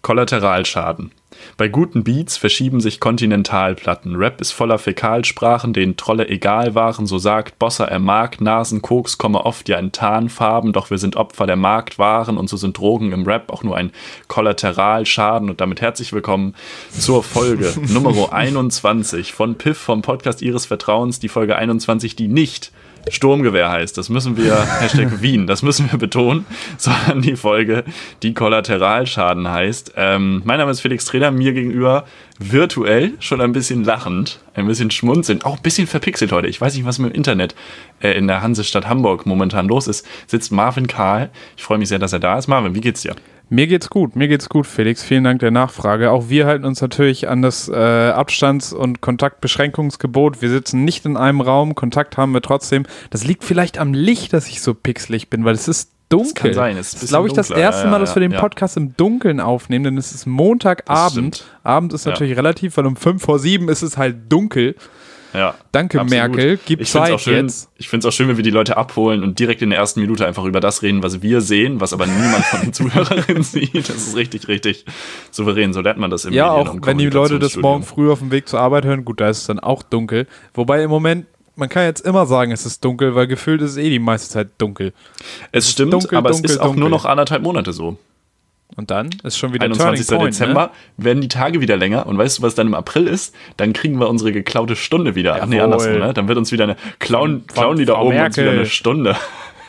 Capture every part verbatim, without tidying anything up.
Kollateralschaden. Bei guten Beats verschieben sich Kontinentalplatten. Rap ist voller Fäkalsprachen, denen Trolle egal waren. So sagt Bossa, er mag Nasen, Koks komme oft ja in Tarnfarben. Doch wir sind Opfer der Marktwaren und so sind Drogen im Rap auch nur ein Kollateralschaden. Und damit herzlich willkommen zur Folge Nummer einundzwanzig von Piff vom Podcast Ihres Vertrauens. Die Folge einundzwanzig, die nicht Sturmgewehr heißt, das müssen wir, Hashtag Wien, das müssen wir betonen, sondern die Folge, die Kollateralschaden heißt. Ähm, mein Name ist Felix Treder, mir gegenüber virtuell schon ein bisschen lachend, ein bisschen schmunzelnd, auch ein bisschen verpixelt heute. Ich weiß nicht, was mit dem Internet äh, in der Hansestadt Hamburg momentan los ist. Sitzt Marvin Kahl. Ich freue mich sehr, dass er da ist. Marvin, wie geht's dir? Mir geht's gut, mir geht's gut, Felix. Vielen Dank der Nachfrage. Auch wir halten uns natürlich an das äh, Abstands- und Kontaktbeschränkungsgebot. Wir sitzen nicht in einem Raum, Kontakt haben wir trotzdem. Das liegt vielleicht am Licht, dass ich so pixelig bin, weil es ist dunkel. Das kann sein. Es ist, ist glaube ich, das erste ja, ja, Mal, dass wir den Podcast ja. im Dunkeln aufnehmen, denn es ist Montagabend. Abend ist natürlich ja. relativ, weil um fünf vor sieben ist es halt dunkel. Ja, danke, absolut. Merkel. Gib ich Zeit auch schön, jetzt. Ich finde es auch schön, wenn wir die Leute abholen und direkt in der ersten Minute einfach über das reden, was wir sehen, was aber niemand von den Zuhörerinnen sieht. Das ist richtig, richtig souverän. So lernt man das im Ja, Medien- auch und wenn die Leute das morgen früh auf dem Weg zur Arbeit hören, gut, da ist es dann auch dunkel. Wobei im Moment, man kann jetzt immer sagen, es ist dunkel, weil gefühlt ist es eh die meiste Zeit dunkel. Es, es stimmt, dunkel, aber dunkel, es ist auch dunkel. Nur noch anderthalb Monate so. Und dann ist schon wieder einundzwanzigster Turning Point, Dezember, ne? Werden die Tage wieder länger und weißt du, was dann im April ist? Dann kriegen wir unsere geklaute Stunde wieder. Ach nee, andersrum, ne? Dann wird uns wieder eine, klauen, von, klauen die da oben uns wieder eine Stunde.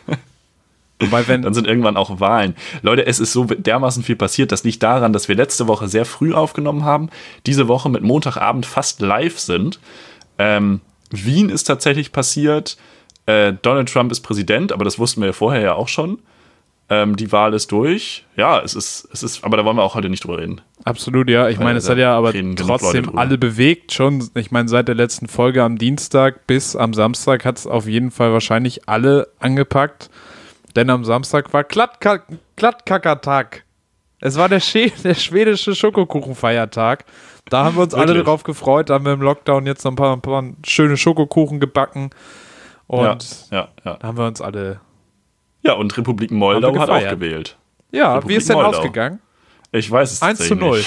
Wobei, wenn dann sind irgendwann auch Wahlen. Leute, es ist so dermaßen viel passiert, das liegt daran, dass wir letzte Woche sehr früh aufgenommen haben, diese Woche mit Montagabend fast live sind. Ähm, Wien ist tatsächlich passiert, äh, Donald Trump ist Präsident, aber das wussten wir ja vorher ja auch schon. Ähm, die Wahl ist durch. Ja, es ist, es ist, aber da wollen wir auch heute nicht drüber reden. Absolut, ja. Ich meine, es hat ja aber trotzdem alle bewegt schon. Ich meine, seit der letzten Folge am Dienstag bis am Samstag hat es auf jeden Fall wahrscheinlich alle angepackt. Denn am Samstag war Glattkackertag. Es war der, Sch- der schwedische Schokokuchenfeiertag. Da haben wir uns alle drauf gefreut. Da haben wir im Lockdown jetzt noch ein paar, ein paar schöne Schokokuchen gebacken. Und ja, ja, ja. da haben wir uns alle... Ja, und Republik Moldau hat auch gewählt. Ja, Republik wie ist denn Moldau. ausgegangen? Ich weiß es eins zu null.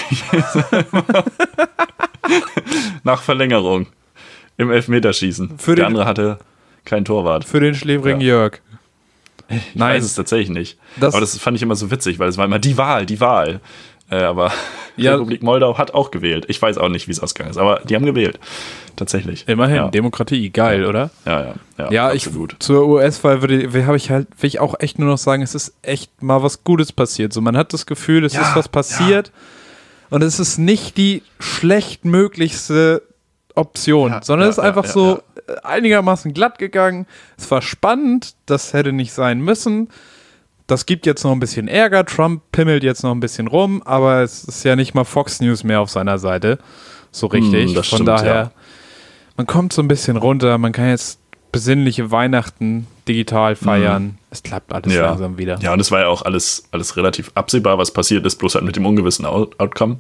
Nach Verlängerung im Elfmeterschießen. Für Der den, andere hatte kein Torwart. Für den schläfrigen ja. Jörg. Ich Nein. weiß es tatsächlich nicht. Das aber das fand ich immer so witzig, weil es war immer die Wahl, die Wahl. Äh, aber ja. Republik Moldau hat auch gewählt. Ich weiß auch nicht, wie es ausgegangen ist, aber die haben gewählt. Tatsächlich. Immerhin, ja. Demokratie, geil, ja. oder? Ja, ja. Ja, ja ich, zur U S-Wahl würde habe ich halt, will ich auch echt nur noch sagen, es ist echt mal was Gutes passiert. So, man hat das Gefühl, es ja, ist was passiert ja. und es ist nicht die schlechtmöglichste Option, ja, sondern ja, es ist einfach ja, so ja. einigermaßen glatt gegangen. Es war spannend, das hätte nicht sein müssen. Das gibt jetzt noch ein bisschen Ärger. Trump pimmelt jetzt noch ein bisschen rum, aber es ist ja nicht mal Fox News mehr auf seiner Seite. So richtig. Mm, Von stimmt, daher, ja. man kommt so ein bisschen runter. Man kann jetzt besinnliche Weihnachten digital feiern. Mm. Es klappt alles ja. langsam wieder. Ja, und es war ja auch alles, alles relativ absehbar, was passiert ist, bloß halt mit dem ungewissen Out- Outcome.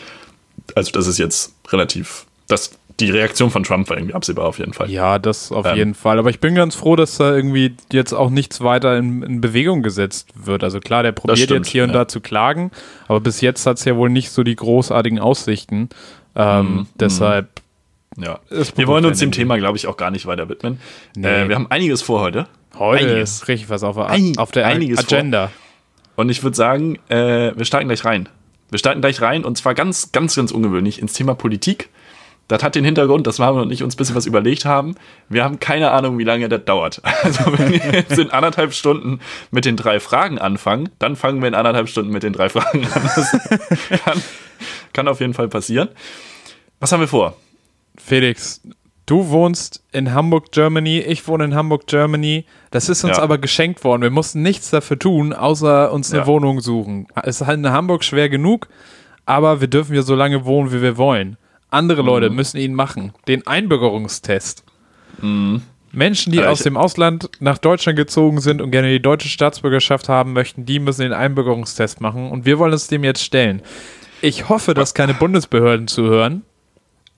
Also das ist jetzt relativ... Das Die Reaktion von Trump war irgendwie absehbar auf jeden Fall. Ja, das auf ähm. jeden Fall. Aber ich bin ganz froh, dass da irgendwie jetzt auch nichts weiter in, in Bewegung gesetzt wird. Also klar, der probiert stimmt, jetzt hier und ja. da zu klagen, aber bis jetzt hat es ja wohl nicht so die großartigen Aussichten. Ähm, mm, deshalb ja. Wir wollen uns dem Thema, glaube ich, auch gar nicht weiter widmen. Nee. Äh, wir haben einiges vor heute. Heute einiges. Richtig was auf, Ein, auf der Agenda. Vor. Und ich würde sagen, äh, wir starten gleich rein. Wir starten gleich rein und zwar ganz, ganz, ganz ungewöhnlich ins Thema Politik. Das hat den Hintergrund, dass Marvin und ich uns ein bisschen was überlegt haben. Wir haben keine Ahnung, wie lange das dauert. Also wenn wir jetzt in anderthalb Stunden mit den drei Fragen anfangen, dann fangen wir in anderthalb Stunden mit den drei Fragen an. Das kann, kann auf jeden Fall passieren. Was haben wir vor? Felix, du wohnst in Hamburg, Germany. Ich wohne in Hamburg, Germany. Das ist uns ja. aber geschenkt worden. Wir mussten nichts dafür tun, außer uns eine ja. Wohnung suchen. Es ist halt in Hamburg schwer genug, aber wir dürfen ja so lange wohnen, wie wir wollen. Andere Leute mhm. müssen ihn machen. Den Einbürgerungstest. Mhm. Menschen, die aus dem Ausland nach Deutschland gezogen sind und gerne die deutsche Staatsbürgerschaft haben möchten, die müssen den Einbürgerungstest machen. Und wir wollen uns dem jetzt stellen. Ich hoffe, dass keine Bundesbehörden zuhören.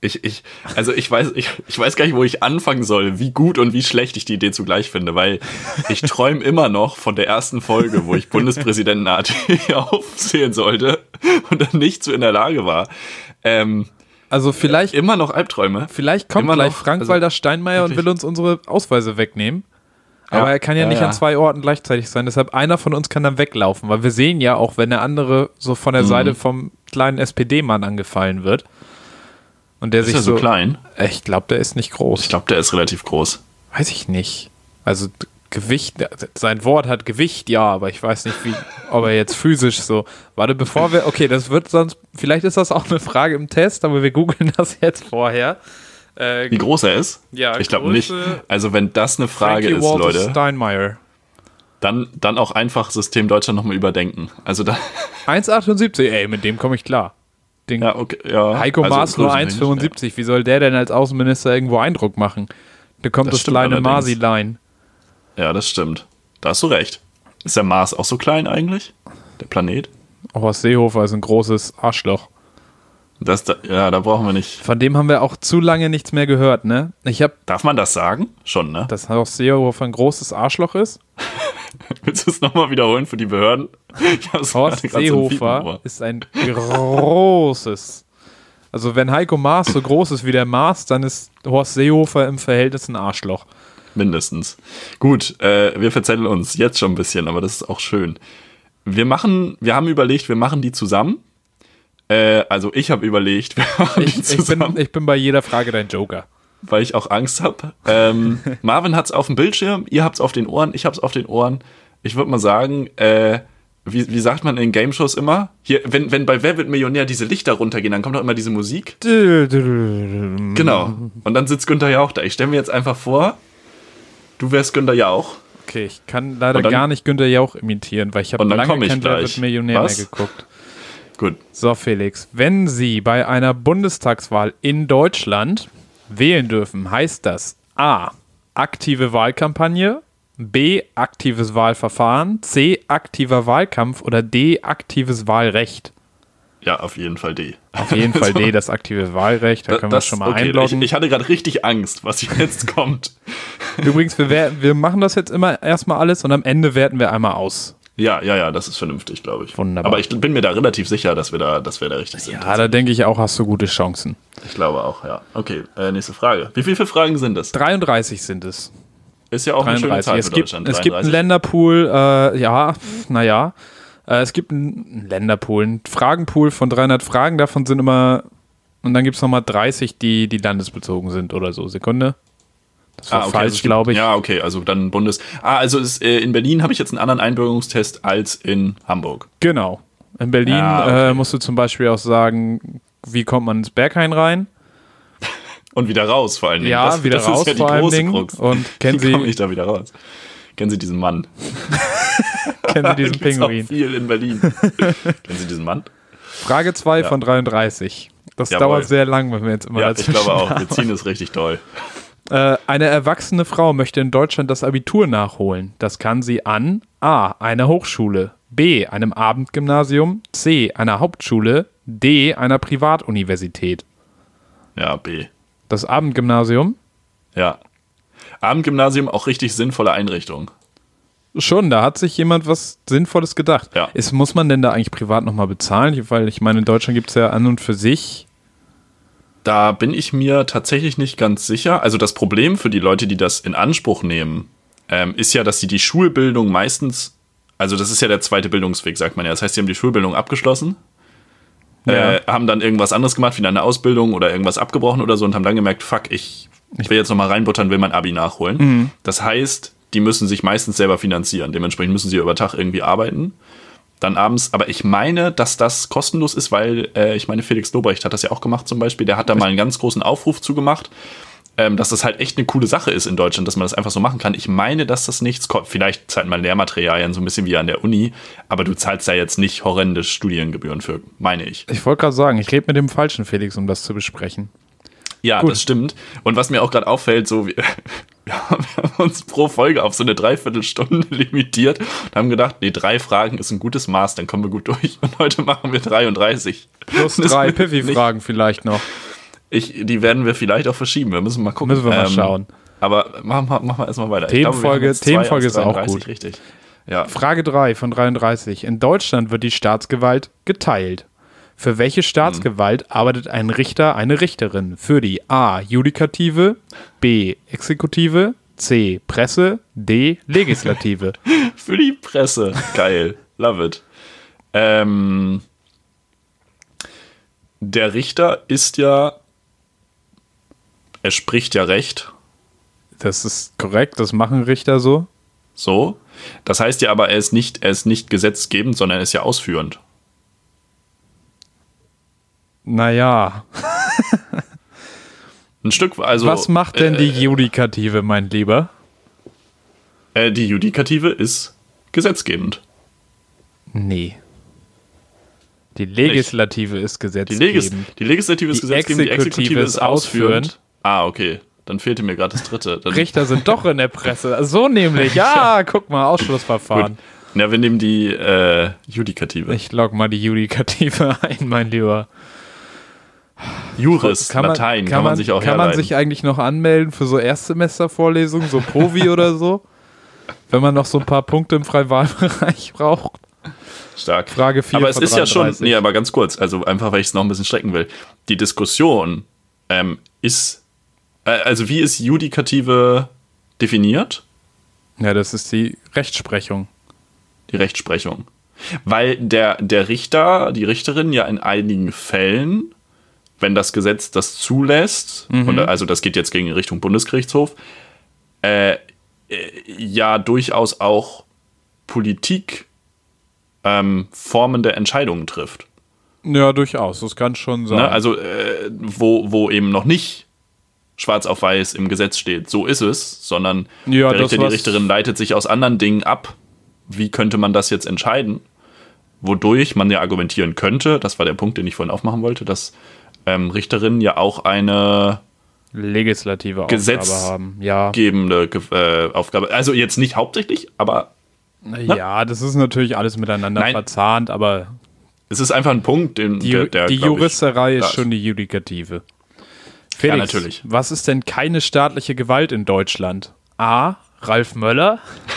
Ich, ich, also ich weiß, ich, ich weiß gar nicht, wo ich anfangen soll, wie gut und wie schlecht ich die Idee zugleich finde, weil ich träume immer noch von der ersten Folge, wo ich Bundespräsidenten A T aufzählen sollte und dann nicht so in der Lage war. Ähm, also vielleicht immer noch Albträume. Vielleicht kommt immer gleich noch, Frank-Walter also, Steinmeier wirklich. und will uns unsere Ausweise wegnehmen. Aber Ja, er kann ja, ja, nicht ja. an zwei Orten gleichzeitig sein. Deshalb einer von uns kann dann weglaufen, weil wir sehen ja auch, wenn der andere so von der Mhm. Seite vom kleinen S P D-Mann angefallen wird. Und der Ist sich er so so klein? Ich glaube, der ist nicht groß. Ich glaube, der ist relativ groß. Weiß ich nicht. Also d- Gewicht, sein Wort hat Gewicht, ja, aber ich weiß nicht, wie, ob er jetzt physisch so. Warte, bevor wir, okay, das wird sonst, vielleicht ist das auch eine Frage im Test, aber wir googeln das jetzt vorher. Äh, Wie groß er ist? Ja, ich glaube Größe- nicht. Also wenn das eine Frage Frankie ist, Walter Leute, Steinmeier. dann, dann auch einfach System Deutschland nochmal überdenken. Also da, eins Komma achtundsiebzig, ey, mit dem komme ich klar. Den ja, okay, ja. Heiko also Maas nur größentechnisch, eins Komma fünfundsiebzig. Wie soll der denn als Außenminister irgendwo Eindruck machen? Da kommt Das das, stimmt kleine allerdings. Masi-Line. Ja. ja, das stimmt. Da hast du recht. Ist der Mars auch so klein eigentlich? Der Planet? Horst Seehofer ist ein großes Arschloch. Das, da, ja, da brauchen wir nicht. Von dem haben wir auch zu lange nichts mehr gehört, ne? Ich habe, Darf man das sagen? Schon, ne? dass Horst Seehofer ein großes Arschloch ist. Willst du es nochmal wiederholen für die Behörden? Ich hab's Horst gerade so ein Fiepen im Seehofer Ohr. ist ein großes. Also wenn Heiko Maas so groß ist wie der Mars, dann ist Horst Seehofer im Verhältnis ein Arschloch. Mindestens. Gut, äh, wir verzetteln uns jetzt schon ein bisschen, aber das ist auch schön. Wir machen, wir haben überlegt, wir machen die zusammen. Äh, also ich habe überlegt, wir machen Ich, die ich, zusammen, bin, ich bin bei jeder Frage dein Joker. weil ich auch Angst habe. Ähm, Marvin hat's auf dem Bildschirm, ihr habt's auf den Ohren, ich hab's auf den Ohren. Ich würde mal sagen, äh, wie, wie sagt man in Game-Shows immer? Hier, wenn, wenn bei Wer wird Millionär diese Lichter runtergehen, dann kommt doch immer diese Musik. Genau. Und dann sitzt Günther Jauch da. Ich stelle mir jetzt einfach vor, du wärst Günther Jauch. Okay, ich kann leider Und dann- gar nicht Günther Jauch imitieren, weil ich habe Und dann lange komm ich kein Wer gleich. wird Millionär Was? mehr geguckt. Gut. So, Felix, wenn Sie bei einer Bundestagswahl in Deutschland wählen dürfen, heißt das A. Aktive Wahlkampagne, B. Aktives Wahlverfahren, C. Aktiver Wahlkampf oder D. Aktives Wahlrecht. Ja, auf jeden Fall D. Auf jeden Fall D, das aktive Wahlrecht, da können wir Das- schon mal okay, einloggen. Ich, ich hatte gerade richtig Angst, was jetzt kommt. Übrigens, wir, wer- wir machen das jetzt immer erstmal alles und am Ende werten wir einmal aus. Ja, ja, ja, das ist vernünftig, glaube ich. Wunderbar. Aber ich bin mir da relativ sicher, dass wir da, dass wir da richtig sind. Ja, da denke ich auch, hast du gute Chancen. Ich glaube auch, ja. Okay, äh, nächste Frage. Wie viele Fragen sind es? dreiunddreißig sind es. Ist ja auch eine schöne dreiunddreißig. Zahl Es für gibt, Deutschland. es gibt einen dreiunddreißig. Länderpool, äh, ja, naja. Äh, es gibt einen Länderpool, einen Fragenpool von dreihundert Fragen, davon sind immer, und dann gibt es nochmal dreißig, die, die landesbezogen sind oder so. Sekunde. Das war Ah, okay, falsch, also es gibt- glaube ich. Ja, okay, also dann Bundes... Ah, also ist, äh, in Berlin habe ich jetzt einen anderen Einbürgerungstest als in Hamburg. Genau. In Berlin Ah, okay. äh, musst du zum Beispiel auch sagen, wie kommt man ins Berghain rein? Und wieder raus vor allen Dingen. Ja, das, wieder das raus ist ja die vor allen große Dingen. Krux. Und kennen Wie komme Sie, ich da wieder raus? Kennen Sie diesen Mann? kennen Sie diesen Gibt's auch Pinguin? viel in Berlin. Kennen Sie diesen Mann? Frage zwei Ja. von dreiunddreißig. Das Jawohl. dauert sehr lang, wenn wir jetzt immer Ja, ich dazwischen glaube auch. haben. Wir ziehen es richtig toll. Äh, eine erwachsene Frau möchte in Deutschland das Abitur nachholen. Das kann sie an A. einer Hochschule, B. einem Abendgymnasium, C. einer Hauptschule, D. einer Privatuniversität. Ja, B. Das Abendgymnasium? Ja. Abendgymnasium auch richtig sinnvolle Einrichtung. Schon, da hat sich jemand was Sinnvolles gedacht. Ja. Ist, muss man denn da eigentlich privat nochmal bezahlen? Weil ich meine, in Deutschland gibt es ja an und für sich. Da bin ich mir tatsächlich nicht ganz sicher. Also das Problem für die Leute, die das in Anspruch nehmen, ähm, ist ja, dass sie die Schulbildung meistens, also das ist ja der zweite Bildungsweg, sagt man ja. Das heißt, sie haben die Schulbildung abgeschlossen, Ja. äh, haben dann irgendwas anderes gemacht, wie eine Ausbildung oder irgendwas abgebrochen oder so und haben dann gemerkt, fuck, ich, ich will jetzt nochmal reinbuttern, will mein Abi nachholen. Mhm. Das heißt, die müssen sich meistens selber finanzieren. Dementsprechend müssen sie über Tag irgendwie arbeiten. Dann abends, aber ich meine, dass das kostenlos ist, weil äh, ich meine, Felix Lobrecht hat das ja auch gemacht zum Beispiel. Der hat da mal einen ganz großen Aufruf zugemacht, ähm, dass das halt echt eine coole Sache ist in Deutschland, dass man das einfach so machen kann. Ich meine, dass das nichts kostet. Vielleicht zahlt man Lehrmaterialien so ein bisschen wie an der Uni, aber du zahlst da jetzt nicht horrende Studiengebühren für, meine ich. Ich wollte gerade sagen, ich rede mit dem falschen Felix, um das zu besprechen. Ja, Gut. das stimmt. Und was mir auch gerade auffällt, so wir, wir haben uns pro Folge auf so eine Dreiviertelstunde limitiert und haben gedacht, nee, drei Fragen ist ein gutes Maß, dann kommen wir gut durch. Und heute machen wir dreiunddreißig. Plus Das drei ist nicht- Piffy-Fragen vielleicht noch. Ich, die werden wir vielleicht auch verschieben. Wir müssen mal gucken. Müssen wir mal ähm, schauen. Aber machen wir mach erstmal weiter. Themenfolge, glaube, Themenfolge ist auch gut. Richtig. Ja. Frage drei von dreiunddreißig. In Deutschland wird die Staatsgewalt geteilt. Für welche Staatsgewalt hm. arbeitet ein Richter, eine Richterin? Für die A. Judikative, B. Exekutive, C. Presse, D. Legislative. Für die Presse. Geil. Love it. Ähm, der Richter ist ja, er spricht ja Recht. Das ist korrekt, das machen Richter so. So. Das heißt ja aber, er ist nicht, er ist nicht gesetzgebend, sondern er ist ja ausführend. Naja. Ein Stück, also. Was macht denn die äh, Judikative, mein Lieber? Äh, die Judikative ist gesetzgebend. Nee. Die Legislative Nicht. ist gesetzgebend. Die, Legis- die Legislative ist die gesetzgebend, Exekutive die Exekutive ist ausführend. ausführend. Ah, okay. Dann fehlte mir gerade das dritte. Dann Richter sind doch in der Presse. So nämlich. Ja, guck mal, Ausschlussverfahren. Gut. Ja, wir nehmen die äh, Judikative. Ich log mal die Judikative ein, mein Lieber. Juris, kann man, Latein, kann, kann man man sich auch Kann herleiten. man sich eigentlich noch anmelden für so Erstsemestervorlesungen, so Provi oder so? Wenn man noch so ein paar Punkte im Freiwahlbereich braucht. Stark. Frage vier Aber es von ist ja schon, dreiunddreißig. nee, aber ganz kurz, also einfach, weil ich es noch ein bisschen strecken will. Die Diskussion ähm, ist, äh, also wie ist Judikative definiert? Ja, das ist die Rechtsprechung. Die Rechtsprechung. Weil der, der Richter, die Richterin ja in einigen Fällen, wenn das Gesetz das zulässt, Mhm. und also das geht jetzt gegen Richtung Bundesgerichtshof, äh, äh, ja durchaus auch Politik ähm, formende Entscheidungen trifft. Ja, durchaus. Das kann schon sein. Ne? Also äh, wo, wo eben noch nicht schwarz auf weiß im Gesetz steht, so ist es, sondern Ja, der das, Richter, die was- Richterin leitet sich aus anderen Dingen ab. Wie könnte man das jetzt entscheiden? Wodurch man ja argumentieren könnte, das war der Punkt, den ich vorhin aufmachen wollte, dass ähm, Richterinnen ja auch eine Legislative Gesetz- Aufgabe haben. Ja. gebende äh, Aufgabe, also jetzt nicht hauptsächlich, aber ja, das ist natürlich alles miteinander Nein. verzahnt, aber es ist einfach ein Punkt, den die, der, der die glaub ich, Juristerei ist da schon die Judikative. Felix, natürlich. was ist denn keine staatliche Gewalt in Deutschland? A. Ralf Möller?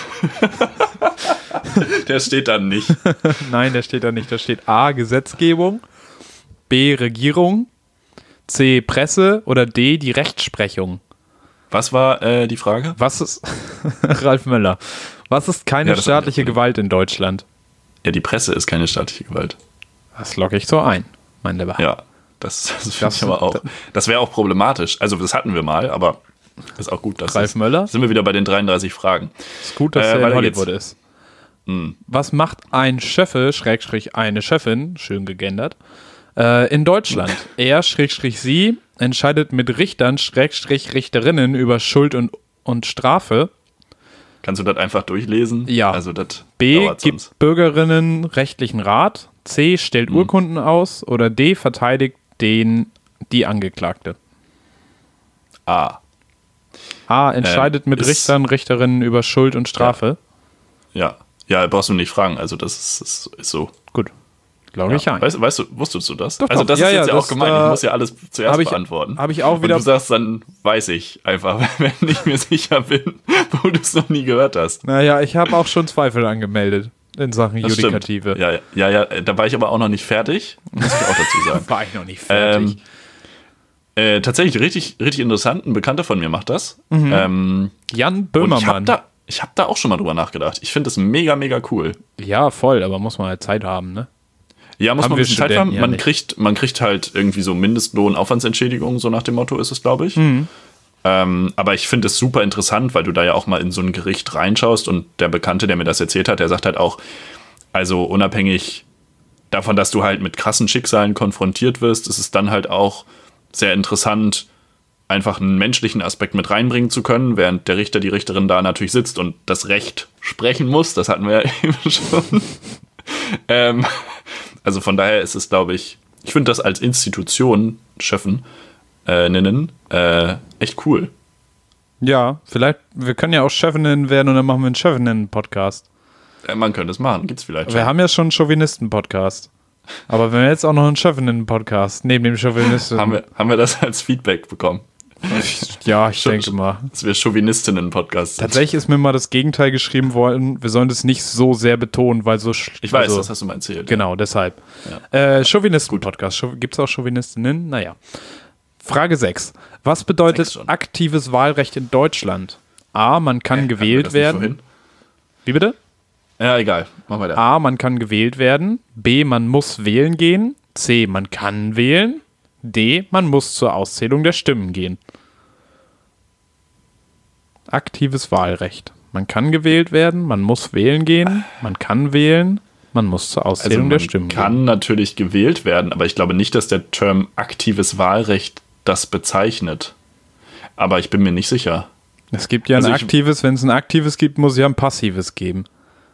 Der steht dann nicht. Nein, der steht da nicht. Da steht A. Gesetzgebung, B. Regierung, C. Presse oder D. die Rechtsprechung. Was war äh, die Frage? Was ist Ralf Möller? Was ist keine Ja, das staatliche hab ich- Gewalt in Deutschland? Ja, die Presse ist keine staatliche Gewalt. Das logge ich so ein, mein Lieber. Ja, das, das finde Das- ich aber auch. Das wäre auch problematisch. Also, das hatten wir mal, aber ist auch gut. Dass Ralf das, Möller? Sind wir wieder bei den dreiunddreißig Fragen. Ist gut, dass Äh, er in weiter Hollywood geht's. ist. Was macht ein Schöffe, Schrägstrich eine Chefin, schön gegendert, äh, in Deutschland? Er, Schrägstrich sie, entscheidet mit Richtern, Schrägstrich Richterinnen über Schuld und, und Strafe. Kannst du das einfach durchlesen? Ja. Also, das B, dauert gibt sonst. Bürgerinnen rechtlichen Rat. C, stellt Mhm. Urkunden aus. Oder D, verteidigt den, die Angeklagte. A. A, entscheidet Ähm, mit ist- Richtern, Richterinnen über Schuld und Strafe. Ja. Ja, brauchst du nicht fragen. Also, das ist, ist, ist so. Gut, logge ich Ja. ein. Weißt, weißt du, wusstest du das? Doch, also, doch. das Ja, ist jetzt ja, ja auch das, gemein. äh, Ich muss ja alles zuerst hab ich- beantworten. hab ich auch wieder- Und du sagst, dann weiß ich einfach, wenn ich mir sicher bin, wo du es noch nie gehört hast. Naja, ich habe auch schon Zweifel angemeldet in Sachen Das Judikative. stimmt. Ja, ja, ja, da war ich aber auch noch nicht fertig, muss ich auch dazu sagen. War ich noch nicht fertig. Ähm, äh, tatsächlich richtig, richtig interessant. Ein Bekannter von mir macht das. Ähm, Jan und ich habe Böhmermann. da, ich hab da auch schon mal drüber nachgedacht. Ich finde das mega, mega cool. Ja, voll, aber muss man halt Zeit haben, ne? Ja, muss Haben man ein wir bisschen Zeit Studenten haben. ja Man, nicht. kriegt, man kriegt halt irgendwie so Mindestlohn, Aufwandsentschädigung, so nach dem Motto ist es, glaube ich. Mhm. Ähm, aber ich finde es super interessant, weil du da ja auch mal in so ein Gericht reinschaust und der Bekannte, der mir das erzählt hat, der sagt halt auch, also unabhängig davon, dass du halt mit krassen Schicksalen konfrontiert wirst, ist es dann halt auch sehr interessant, einfach einen menschlichen Aspekt mit reinbringen zu können, während der Richter, die Richterin da natürlich sitzt und das Recht sprechen muss. Das hatten wir ja eben schon. ähm, also von daher ist es, glaube ich, ich finde das als Institution, Schöffen, äh, nennen, äh, echt cool. Ja, vielleicht, wir können ja auch Chefinnen werden und dann machen wir einen Chefinnen-Podcast. Äh, man könnte es machen, gibt's vielleicht schon. Wir haben ja schon einen Chauvinisten-Podcast. Aber wenn wir jetzt auch noch einen Chauvinisten-Podcast neben dem Chauvinisten... haben, wir, haben wir das als Feedback bekommen? Ja, ich Sch- denke mal. Dass wir Chauvinistinnen-Podcast sind. Tatsächlich ist mir mal das Gegenteil geschrieben worden, wir sollen das nicht so sehr betonen, weil so... Sch- Ich weiß, also, das hast du mal erzählt. Genau, deshalb. Ja. Äh, Chauvinisten-Podcast. Chau- Gibt es auch Chauvinistinnen? Naja. Frage sechs. Was bedeutet Sechs schon. aktives Wahlrecht in Deutschland? A, man kann Hä, gewählt hatten wir das werden. nicht vorhin? Wie bitte? Ja, egal. Machen wir da. A, man kann gewählt werden. B, man muss wählen gehen. C, man kann wählen. D, man muss zur Auszählung der Stimmen gehen. Aktives Wahlrecht. Man kann gewählt werden, man muss wählen gehen, man kann wählen, man muss zur Also Auszählung man der Stimmen kann gehen. natürlich gewählt werden, aber ich glaube nicht, dass der Term aktives Wahlrecht das bezeichnet. Aber ich bin mir nicht sicher. Es gibt ja Also ein ich- aktives, wenn es ein aktives gibt, muss es ja ein passives geben.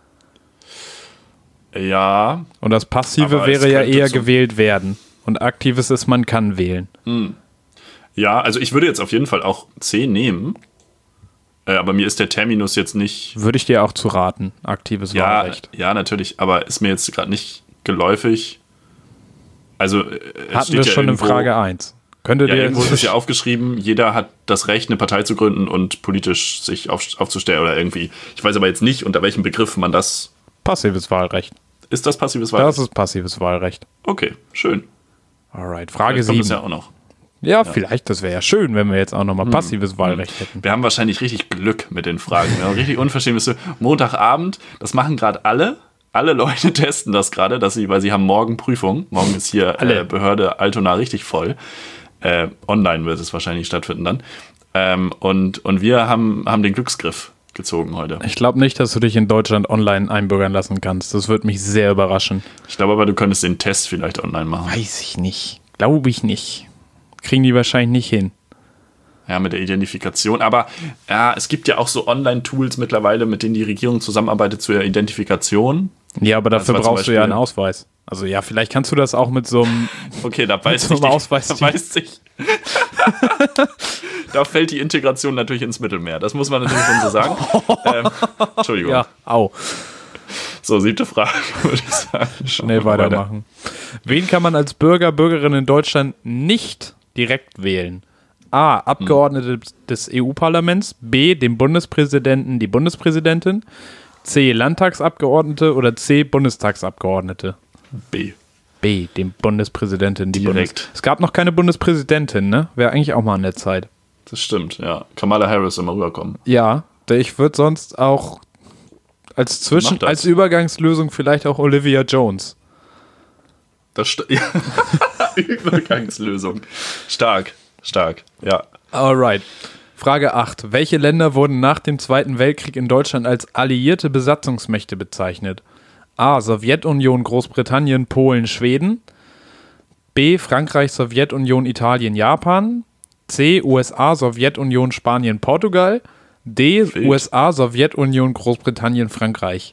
Ja, Und das Passive Aber wäre es ja könnte eher so- gewählt werden. Und aktives ist, man kann wählen. ja, also ich würde jetzt auf jeden Fall auch C nehmen. Äh, aber mir ist der Terminus jetzt nicht. Würde ich dir auch zu raten, aktives Ja, Wahlrecht. ja, natürlich, aber ist mir jetzt gerade nicht geläufig. Also, äh, es Hatten steht wir ja schon in irgendwo- Frage eins. Könntet Ja, ihr irgendwo ist es ja aufgeschrieben, jeder hat das Recht, eine Partei zu gründen und politisch sich auf, aufzustellen oder irgendwie. Ich weiß aber jetzt nicht, unter welchem Begriff man das. passives Wahlrecht. Ist das passives Wahlrecht? Das ist passives Wahlrecht. Okay, schön. Alright, Frage Vielleicht kommt sieben. es ja auch noch. Ja, vielleicht, das wäre ja schön, wenn wir jetzt auch nochmal passives Wahlrecht hätten. Wir haben wahrscheinlich richtig Glück mit den Fragen. Wir haben richtig unverschämt. Montagabend, das machen gerade alle. Alle Leute testen das gerade, dass sie, weil sie haben morgen Prüfung. Morgen ist hier Alle. äh, Behörde Altona richtig voll. Äh, online wird es wahrscheinlich stattfinden dann. Ähm, und, und wir haben, haben den Glücksgriff gezogen heute. Ich glaube nicht, dass du dich in Deutschland online einbürgern lassen kannst. Das würde mich sehr überraschen. Ich glaube aber, du könntest den Test vielleicht online machen. Weiß ich nicht. Glaube ich nicht. Kriegen die wahrscheinlich nicht hin. Ja, mit der Identifikation. Aber ja, es gibt ja auch so Online-Tools mittlerweile, mit denen die Regierung zusammenarbeitet zur Identifikation. Ja, aber dafür Also, zum brauchst du ja Beispiel- einen Ausweis. Also ja, vielleicht kannst du das auch mit so einem... Okay, da weiß so ich einem die- Ausweis- da weiß ich. Da fällt die Integration natürlich ins Mittelmeer. Das muss man natürlich schon so sagen. ähm, Entschuldigung. Ja, au. So, siebte Frage, würde ich sagen. Schauen Schnell wir mal weitermachen. Wen kann man als Bürger, Bürgerin in Deutschland nicht direkt wählen? A. Abgeordnete des E U-Parlaments. B. Den Bundespräsidenten, die Bundespräsidentin. C. Landtagsabgeordnete oder C. Bundestagsabgeordnete. B. B. Den Bundespräsidentin, die Direkt. Bundes... Es gab noch keine Bundespräsidentin, ne? Wäre eigentlich auch mal an der Zeit. Das stimmt, ja. Kamala Harris immer rüberkommen. Ja, ich würde sonst auch als Zwischen, Mach das. als Übergangslösung vielleicht auch Olivia Jones. Das st- ja. Übergangslösung. Stark, stark, ja. Alright. Frage acht. Welche Länder wurden nach dem Zweiten Weltkrieg in Deutschland als alliierte Besatzungsmächte bezeichnet? A. Sowjetunion, Großbritannien, Polen, Schweden. B. Frankreich, Sowjetunion, Italien, Japan. C. U S A, Sowjetunion, Spanien, Portugal. D. Wild. U S A, Sowjetunion, Großbritannien, Frankreich.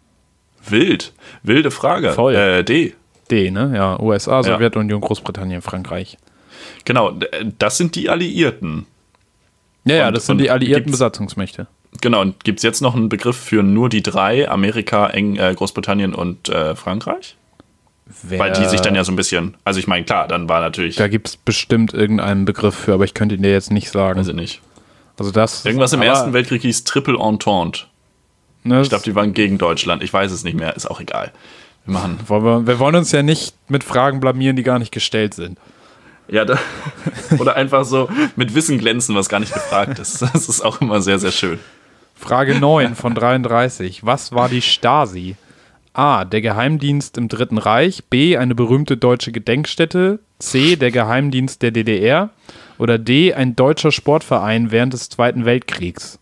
Wild. Wilde Frage. Voll. Äh, D. D, ne? Ja, U S A, Sowjetunion, Großbritannien, Frankreich. Genau, d- das sind die Alliierten. Ja, ja, Und- das sind und die alliierten gibt's- Besatzungsmächte. Genau, und gibt es jetzt noch einen Begriff für nur die drei, Amerika, Eng, äh, Großbritannien und äh, Frankreich? Wer, Weil die sich dann ja so ein bisschen, also ich meine, klar, dann war natürlich, Da gibt es bestimmt irgendeinen Begriff für, aber ich könnte ihn dir jetzt nicht sagen. weiß ich nicht. Also das, Irgendwas im aber, Ersten Weltkrieg hieß Triple Entente. Ne, Ich glaube, die waren gegen Deutschland. Ich weiß es nicht mehr, ist auch egal. Wir machen. wollen wir, wir wollen uns ja nicht mit Fragen blamieren, die gar nicht gestellt sind. Ja, da, oder einfach so mit Wissen glänzen, was gar nicht gefragt ist. Das ist auch immer sehr, sehr schön. Frage neun von dreiunddreißig. Was war die Stasi? A. Der Geheimdienst im Dritten Reich. B. Eine berühmte deutsche Gedenkstätte. C. Der Geheimdienst der D D R. Oder D. Ein deutscher Sportverein während des Zweiten Weltkriegs.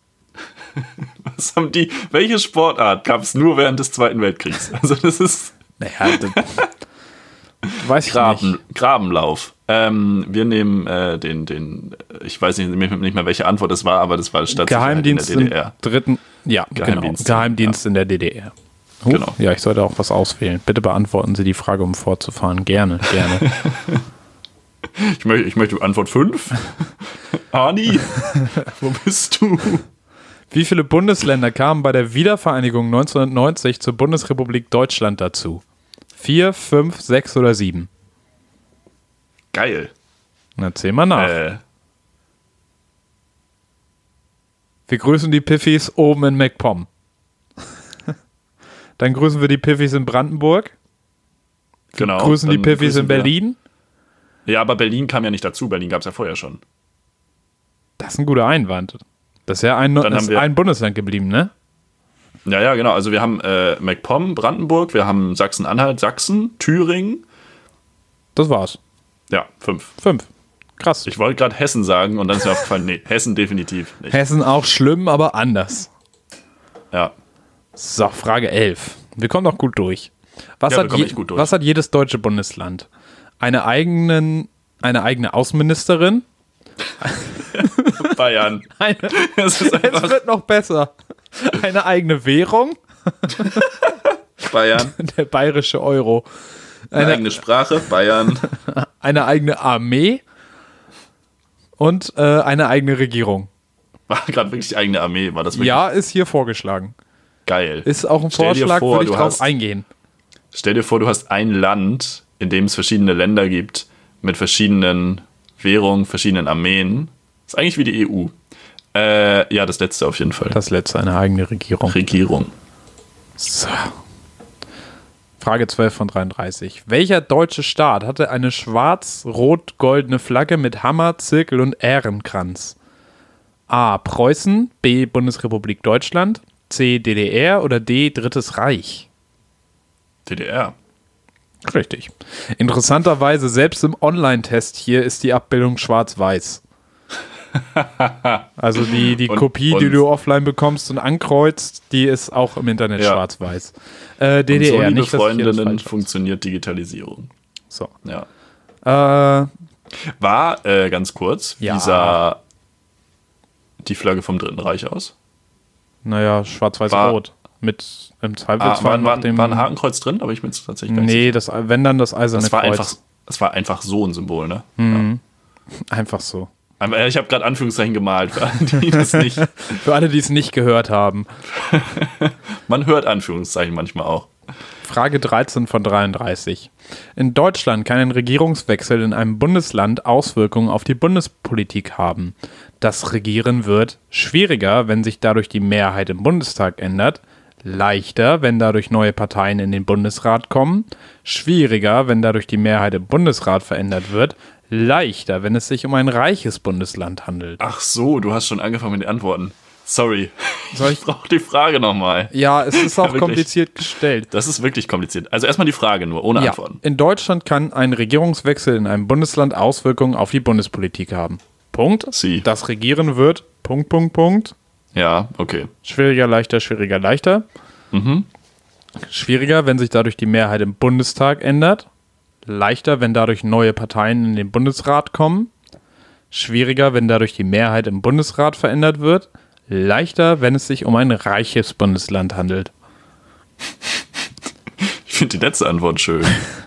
Was haben die, welche Sportart gab es nur während des Zweiten Weltkriegs? Also das ist Naja, das, weiß ich Graben, nicht. Grabenlauf. Ähm, wir nehmen äh, den, den, ich weiß nicht, nicht mehr, welche Antwort es war, aber das war Stadtsicherheit Geheimdienst in der im D D R. Dritten, ja, Geheimdienst, genau. Geheimdienst in der D D R. Huch, Genau. Ja, ich sollte auch was auswählen. Bitte beantworten Sie die Frage, um fortzufahren. Gerne, gerne. Ich möchte, ich möchte Antwort fünf. Arni, wo bist du? Wie viele Bundesländer kamen bei der Wiedervereinigung neunzehnhundertneunzig zur Bundesrepublik Deutschland dazu? Vier, fünf, sechs oder sieben? Geil. Na, zähl mal nach. Äh, Wir grüßen die Piffys oben in MacPom. Dann grüßen wir die Piffys in Brandenburg. Wir genau. grüßen die dann Piffys grüßen in wir- Berlin. Ja, aber Berlin kam ja nicht dazu. Berlin gab es ja vorher schon. Das ist ein guter Einwand. Das ist ja ein, Dann das haben ist wir- ein Bundesland geblieben, ne? Ja, ja, genau. Also wir haben äh, MacPom, Brandenburg, wir haben Sachsen-Anhalt, Sachsen, Thüringen. Das war's. Ja, fünf. Fünf. Krass. Ich wollte gerade Hessen sagen und dann ist mir aufgefallen, nee, Hessen definitiv nicht. Hessen auch schlimm, aber anders. Ja. So, Frage elf. Wir kommen noch gut durch. Was, Ja, wir hat, kommen je, echt gut durch. was hat jedes deutsche Bundesland? Eine, eigenen, eine eigene Außenministerin? Bayern. Eine, Das ist es einfach wird noch besser. Eine eigene Währung? Bayern. Der bayerische Euro. Eine Eine, eigene Sprache, Bayern. eine eigene Armee? Und äh, eine eigene Regierung. War gerade wirklich die eigene Armee, war das wirklich Ja, ist hier vorgeschlagen. geil. Ist auch ein Stell dir Vorschlag, vor, würde ich du drauf hast- eingehen. Stell dir vor, du hast ein Land, in dem es verschiedene Länder gibt, mit verschiedenen Währungen, verschiedenen Armeen. Ist eigentlich wie die E U. Äh, ja, das letzte auf jeden Fall. Das letzte, eine eigene Regierung. Regierung. So. Frage zwölf von dreiunddreißig. Welcher deutsche Staat hatte eine schwarz-rot-goldene Flagge mit Hammer, Zirkel und Ährenkranz? A. Preußen, B. Bundesrepublik Deutschland, C. D D R oder D. Drittes Reich? D D R. Richtig. Interessanterweise, selbst im Online-Test hier ist die Abbildung schwarz-weiß. Also die, die Und- Kopie, die und- du offline bekommst und ankreuzt, die ist auch im Internet Ja. schwarz-weiß. Äh, D Und D R, so, liebe nicht, dass ich hier das Freundinnen, falsch habe. funktioniert Digitalisierung. So. Ja. Äh, War, äh, ganz kurz, Ja. wie sah die Flagge vom Dritten Reich aus? naja, schwarz-weiß-rot. Mit im Ah, Zweifelsfall war, noch war, dem... war ein Hakenkreuz drin, aber ich bin jetzt tatsächlich gar nicht nee, das, wenn dann das eiserne sicher. Das war, Kreuz. einfach, das war einfach so ein Symbol, ne? Einfach so. Aber Ich habe gerade Anführungszeichen gemalt, für alle, die das nicht. Für alle, die es nicht gehört haben. Man hört Anführungszeichen manchmal auch. Frage dreizehn von dreiunddreißig. In Deutschland kann ein Regierungswechsel in einem Bundesland Auswirkungen auf die Bundespolitik haben. Das Regieren wird schwieriger, wenn sich dadurch die Mehrheit im Bundestag ändert, leichter, wenn dadurch neue Parteien in den Bundesrat kommen, schwieriger, wenn dadurch die Mehrheit im Bundesrat verändert wird, leichter, wenn es sich um ein reiches Bundesland handelt. Ach so, du hast schon angefangen mit den Antworten. Sorry. Soll Ich ich? brauche die Frage nochmal. Ja, es ist auch wirklich. kompliziert gestellt. Das ist wirklich kompliziert. Also erstmal die Frage nur, ohne Ja, Antworten. in Deutschland kann ein Regierungswechsel in einem Bundesland Auswirkungen auf die Bundespolitik haben. Punkt. Sie. Das Regieren wird, Punkt, Punkt, Punkt. Ja, okay. Schwieriger, leichter, schwieriger, leichter. Mhm. Schwieriger, wenn sich dadurch die Mehrheit im Bundestag ändert. Leichter, wenn dadurch neue Parteien in den Bundesrat kommen. Schwieriger, wenn dadurch die Mehrheit im Bundesrat verändert wird. Leichter, wenn es sich um ein reiches Bundesland handelt. Ich finde die letzte Antwort schön.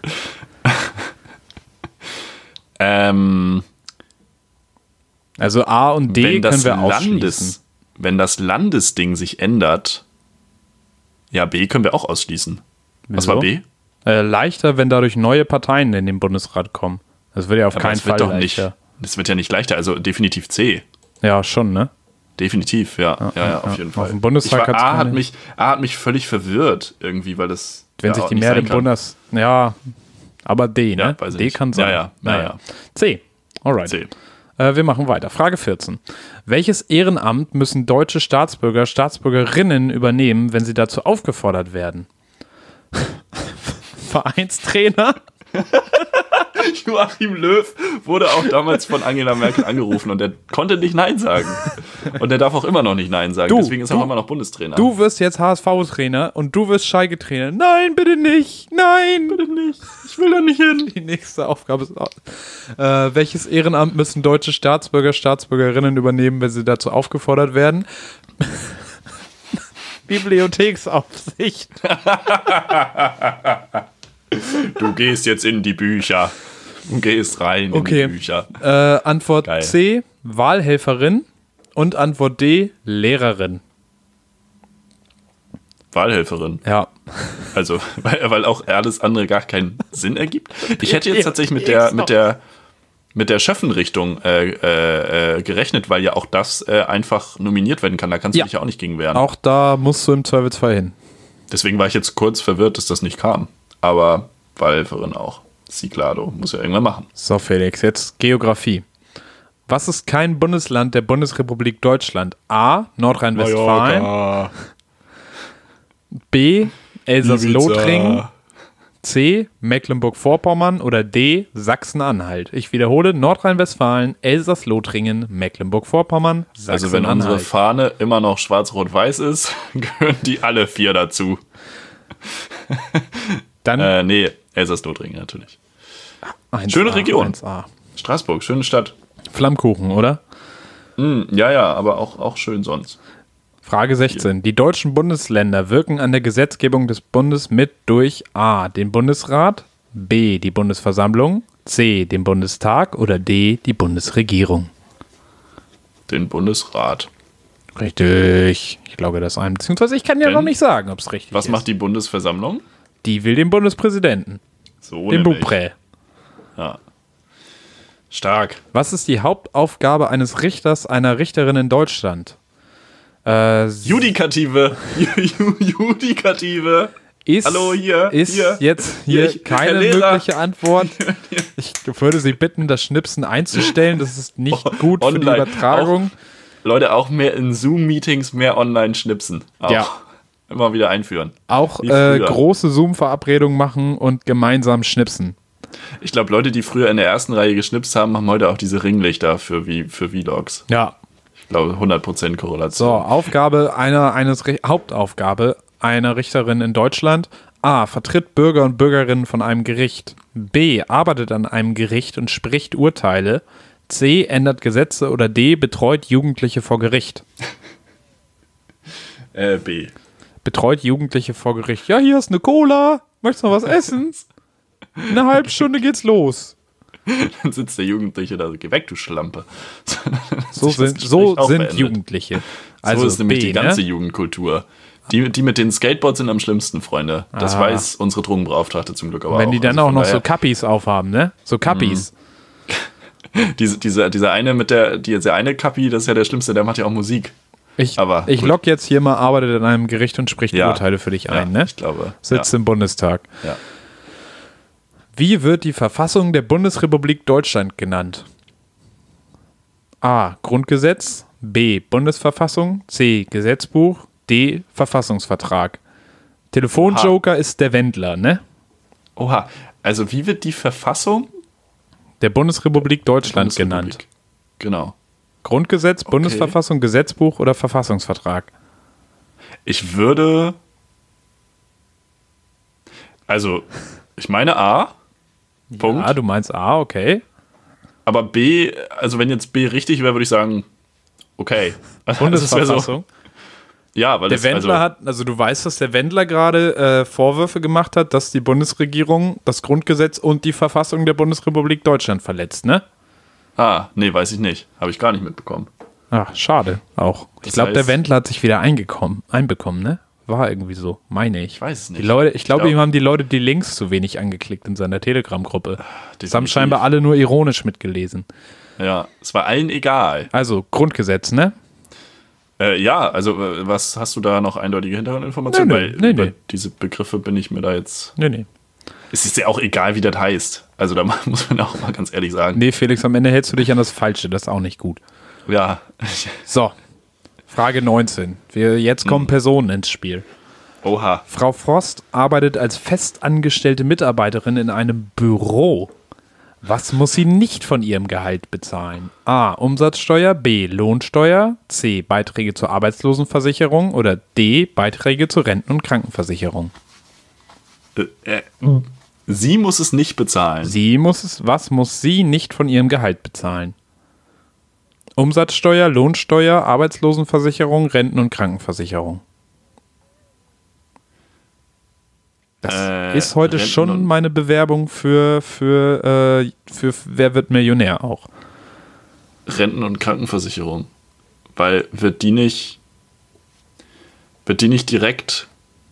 ähm, Also A und D wenn, das können wir ausschließen. Landes, wenn das Landesding sich ändert, ja, B können wir auch ausschließen. Was Wieso? war B? Äh, leichter, wenn dadurch neue Parteien in den Bundesrat kommen. Das wird ja auf Aber keinen das Fall wird doch leichter. nicht. Das wird ja nicht leichter, also definitiv C. Ja, schon, ne? Definitiv, ja. Ja, ja, auf ja. jeden Auf Fall. dem Bundestag ich war, hat's A, hat keine- mich, A hat mich völlig verwirrt irgendwie, weil das. Wenn ja sich auch die nicht Mehrheit sein im kann. Bundes... Ja, aber D, ne? Ja, weiß ich D nicht. kann sein. Ja, ja, ja, Naja. ja. C. Alright. C. Äh, wir machen weiter. Frage vierzehn. Welches Ehrenamt müssen deutsche Staatsbürger, Staatsbürgerinnen übernehmen, wenn sie dazu aufgefordert werden? Vereinstrainer? Joachim Löw wurde auch damals von Angela Merkel angerufen und er konnte nicht Nein sagen. Und er darf auch immer noch nicht Nein sagen. Du, Deswegen ist er du- auch immer noch Bundestrainer. Du wirst jetzt H S V-Trainer und du wirst Schalke-Trainer. Nein, bitte nicht. Nein. bitte nicht. Ich will da nicht hin. Die nächste Aufgabe ist, äh, welches Ehrenamt müssen deutsche Staatsbürger, Staatsbürgerinnen übernehmen, wenn sie dazu aufgefordert werden? Bibliotheksaufsicht. Du gehst jetzt in die Bücher. Du gehst rein Okay. in die Bücher. Äh, Antwort Geil. C, Wahlhelferin. Und Antwort D, Lehrerin. Wahlhelferin. Ja. Also, weil, weil auch alles andere gar keinen Sinn ergibt. Ich hätte jetzt tatsächlich mit der, mit der, mit der Schöffenrichtung äh, äh, gerechnet, weil ja auch das äh, einfach nominiert werden kann. Da kannst du Ja. dich ja auch nicht gegen wehren. Auch da musst du im Zweifelsfall hin. Deswegen war ich jetzt kurz verwirrt, dass das nicht kam. Aber Wahlhelferin auch. Ciclado muss ja irgendwann machen. So, Felix, jetzt Geografie. Was ist kein Bundesland der Bundesrepublik Deutschland? A. Nordrhein-Westfalen. Mallorca. B. Elsass-Lothringen. Ibiza. C. Mecklenburg-Vorpommern. Oder D. Sachsen-Anhalt. Ich wiederhole, Nordrhein-Westfalen, Elsass-Lothringen, Mecklenburg-Vorpommern, Sachsen-Anhalt. Also wenn unsere Fahne immer noch schwarz-rot-weiß ist, gehören die alle vier dazu. Dann Äh, nee, Elsass-Lothringen natürlich. eins A, schöne Region. eins A. Straßburg, schöne Stadt. Flammkuchen, oder? Mm, ja, ja, aber auch, auch schön sonst. Frage sechzehn. Die deutschen Bundesländer wirken an der Gesetzgebung des Bundes mit durch A. den Bundesrat, B. die Bundesversammlung, C. den Bundestag oder D. die Bundesregierung. Den Bundesrat. Richtig. Ich glaube das ein. Beziehungsweise ich kann ja Denn, noch nicht sagen, ob es richtig Was ist. macht die Bundesversammlung? Die will den Bundespräsidenten. So Den nämlich. Buprä. Ja. Stark. Was ist die Hauptaufgabe eines Richters, einer Richterin in Deutschland? Äh, Judikative. Ju- Judikative. ist, Hallo, hier, Ist hier. jetzt hier Hier, ich- keine Herr Lehrer. mögliche Antwort. Ich würde Sie bitten, das Schnipsen einzustellen. Das ist nicht gut für die Online. Übertragung. Leute, auch mehr in Zoom-Meetings, mehr Online-Schnipsen. Auch. Ja. Immer wieder einführen. Auch Wie äh, früher. große Zoom-Verabredungen machen und gemeinsam schnipsen. Ich glaube, Leute, die früher in der ersten Reihe geschnipst haben, haben heute auch diese Ringlichter für, wie, für Vlogs. Ja. Ich glaube, hundert Prozent So, Korrelation. Aufgabe einer, eines Ri- Hauptaufgabe einer Richterin in Deutschland. A. Vertritt Bürger und Bürgerinnen von einem Gericht. B. Arbeitet an einem Gericht und spricht Urteile. C. Ändert Gesetze. Oder D. Betreut Jugendliche vor Gericht. Äh, B. Betreut Jugendliche vor Gericht. Ja, hier ist eine Cola. Möchtest du noch was essen? In einer halben Stunde geht's los. Dann sitzt der Jugendliche da, geh weg, du Schlampe. So Sich das sind, Gespräch so auch sind beendet. Jugendliche. Also so ist nämlich B, die ganze ne? Jugendkultur. Die, die mit den Skateboards sind am schlimmsten, Freunde. Das Ah. weiß unsere Drogenbeauftragte zum Glück aber Wenn auch. die dann Also auch von noch so daher, Kappis aufhaben, ne? So Kappis. diese, diese, diese eine mit der, die jetzt der eine Kappi, das ist ja der Schlimmste, der macht ja auch Musik. Ich, Aber ich gut. log jetzt hier mal, arbeitet in einem Gericht und spricht Ja. Urteile für dich Ja, ein, ne? ich glaube. Sitzt ja. im Bundestag. Ja. Wie wird die Verfassung der Bundesrepublik Deutschland genannt? A. Grundgesetz. B. Bundesverfassung. C. Gesetzbuch. D. Verfassungsvertrag. Telefonjoker ist der Wendler, ne? Oha, also wie wird die Verfassung Der Bundesrepublik Deutschland Bundesrepublik? genannt. Genau. Grundgesetz, Bundesverfassung, Gesetzbuch oder Verfassungsvertrag? Ich würde. Also, ich meine A. Punkt. Ah, du meinst A, okay. Aber B, also wenn jetzt B richtig wäre, würde ich sagen, okay. Also das wär Bundesverfassung. So, ja, weil Der das, Wendler also, hat, also du weißt, dass der Wendler gerade äh, Vorwürfe gemacht hat, dass die Bundesregierung das Grundgesetz und die Verfassung der Bundesrepublik Deutschland verletzt, ne? Ah, nee, weiß ich nicht. Habe ich gar nicht mitbekommen. Ach, schade auch. Ich Das glaube, der heißt- Wendler hat sich wieder eingekommen, einbekommen, ne? War irgendwie so, meine ich. Ich weiß es nicht. Die Leute, ich glaube, glaub- ihm haben die Leute die Links zu wenig angeklickt in seiner Telegram-Gruppe. Das haben definitiv. scheinbar alle nur ironisch mitgelesen. Ja, es war allen egal. Also, Grundgesetz, ne? Äh, ja, also äh, was hast du da noch eindeutige Hintergrundinformationen? Nö, nö, Weil nee, über nee. diese Begriffe bin ich mir da jetzt. Nee, nee. Es ist ja auch egal, wie das heißt. Also da muss man auch mal ganz ehrlich sagen. Nee, Felix, am Ende hältst du dich an das Falsche, das ist auch nicht gut. Ja. So, Frage neunzehn. Wir, jetzt kommen Personen ins Spiel. Oha. Frau Frost arbeitet als festangestellte Mitarbeiterin in einem Büro. Was muss sie nicht von ihrem Gehalt bezahlen? A. Umsatzsteuer, B. Lohnsteuer, C. Beiträge zur Arbeitslosenversicherung oder D. Beiträge zur Renten- und Krankenversicherung. Äh, äh, sie muss es nicht bezahlen. Sie muss es, was muss sie nicht von ihrem Gehalt bezahlen? Umsatzsteuer, Lohnsteuer, Arbeitslosenversicherung, Renten- und Krankenversicherung. Das Äh, ist heute Renten- schon und- meine Bewerbung für, für, äh, für Wer wird Millionär auch. Renten- und Krankenversicherung. Weil wird die nicht. Wird die nicht direkt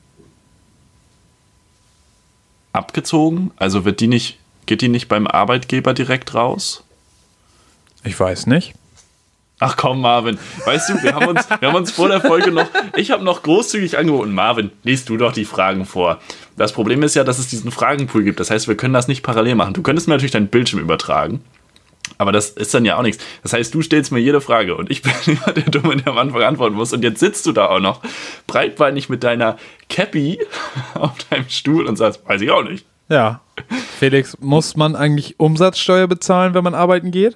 abgezogen? Also wird die nicht, geht die nicht beim Arbeitgeber direkt raus? Ich weiß nicht. Ach komm, Marvin. Weißt du, wir haben uns, wir haben uns vor der Folge noch, ich habe noch großzügig angeboten, Marvin, liest du doch die Fragen vor. Das Problem ist ja, dass es diesen Fragenpool gibt. Das heißt, wir können das nicht parallel machen. Du könntest mir natürlich deinen Bildschirm übertragen. Aber das ist dann ja auch nichts. Das heißt, du stellst mir jede Frage und ich bin immer der Dumme, der am Anfang antworten muss. Und jetzt sitzt du da auch noch breitbeinig mit deiner Cappy auf deinem Stuhl und sagst, weiß ich auch nicht. Ja. Felix, muss man eigentlich Umsatzsteuer bezahlen, wenn man arbeiten geht?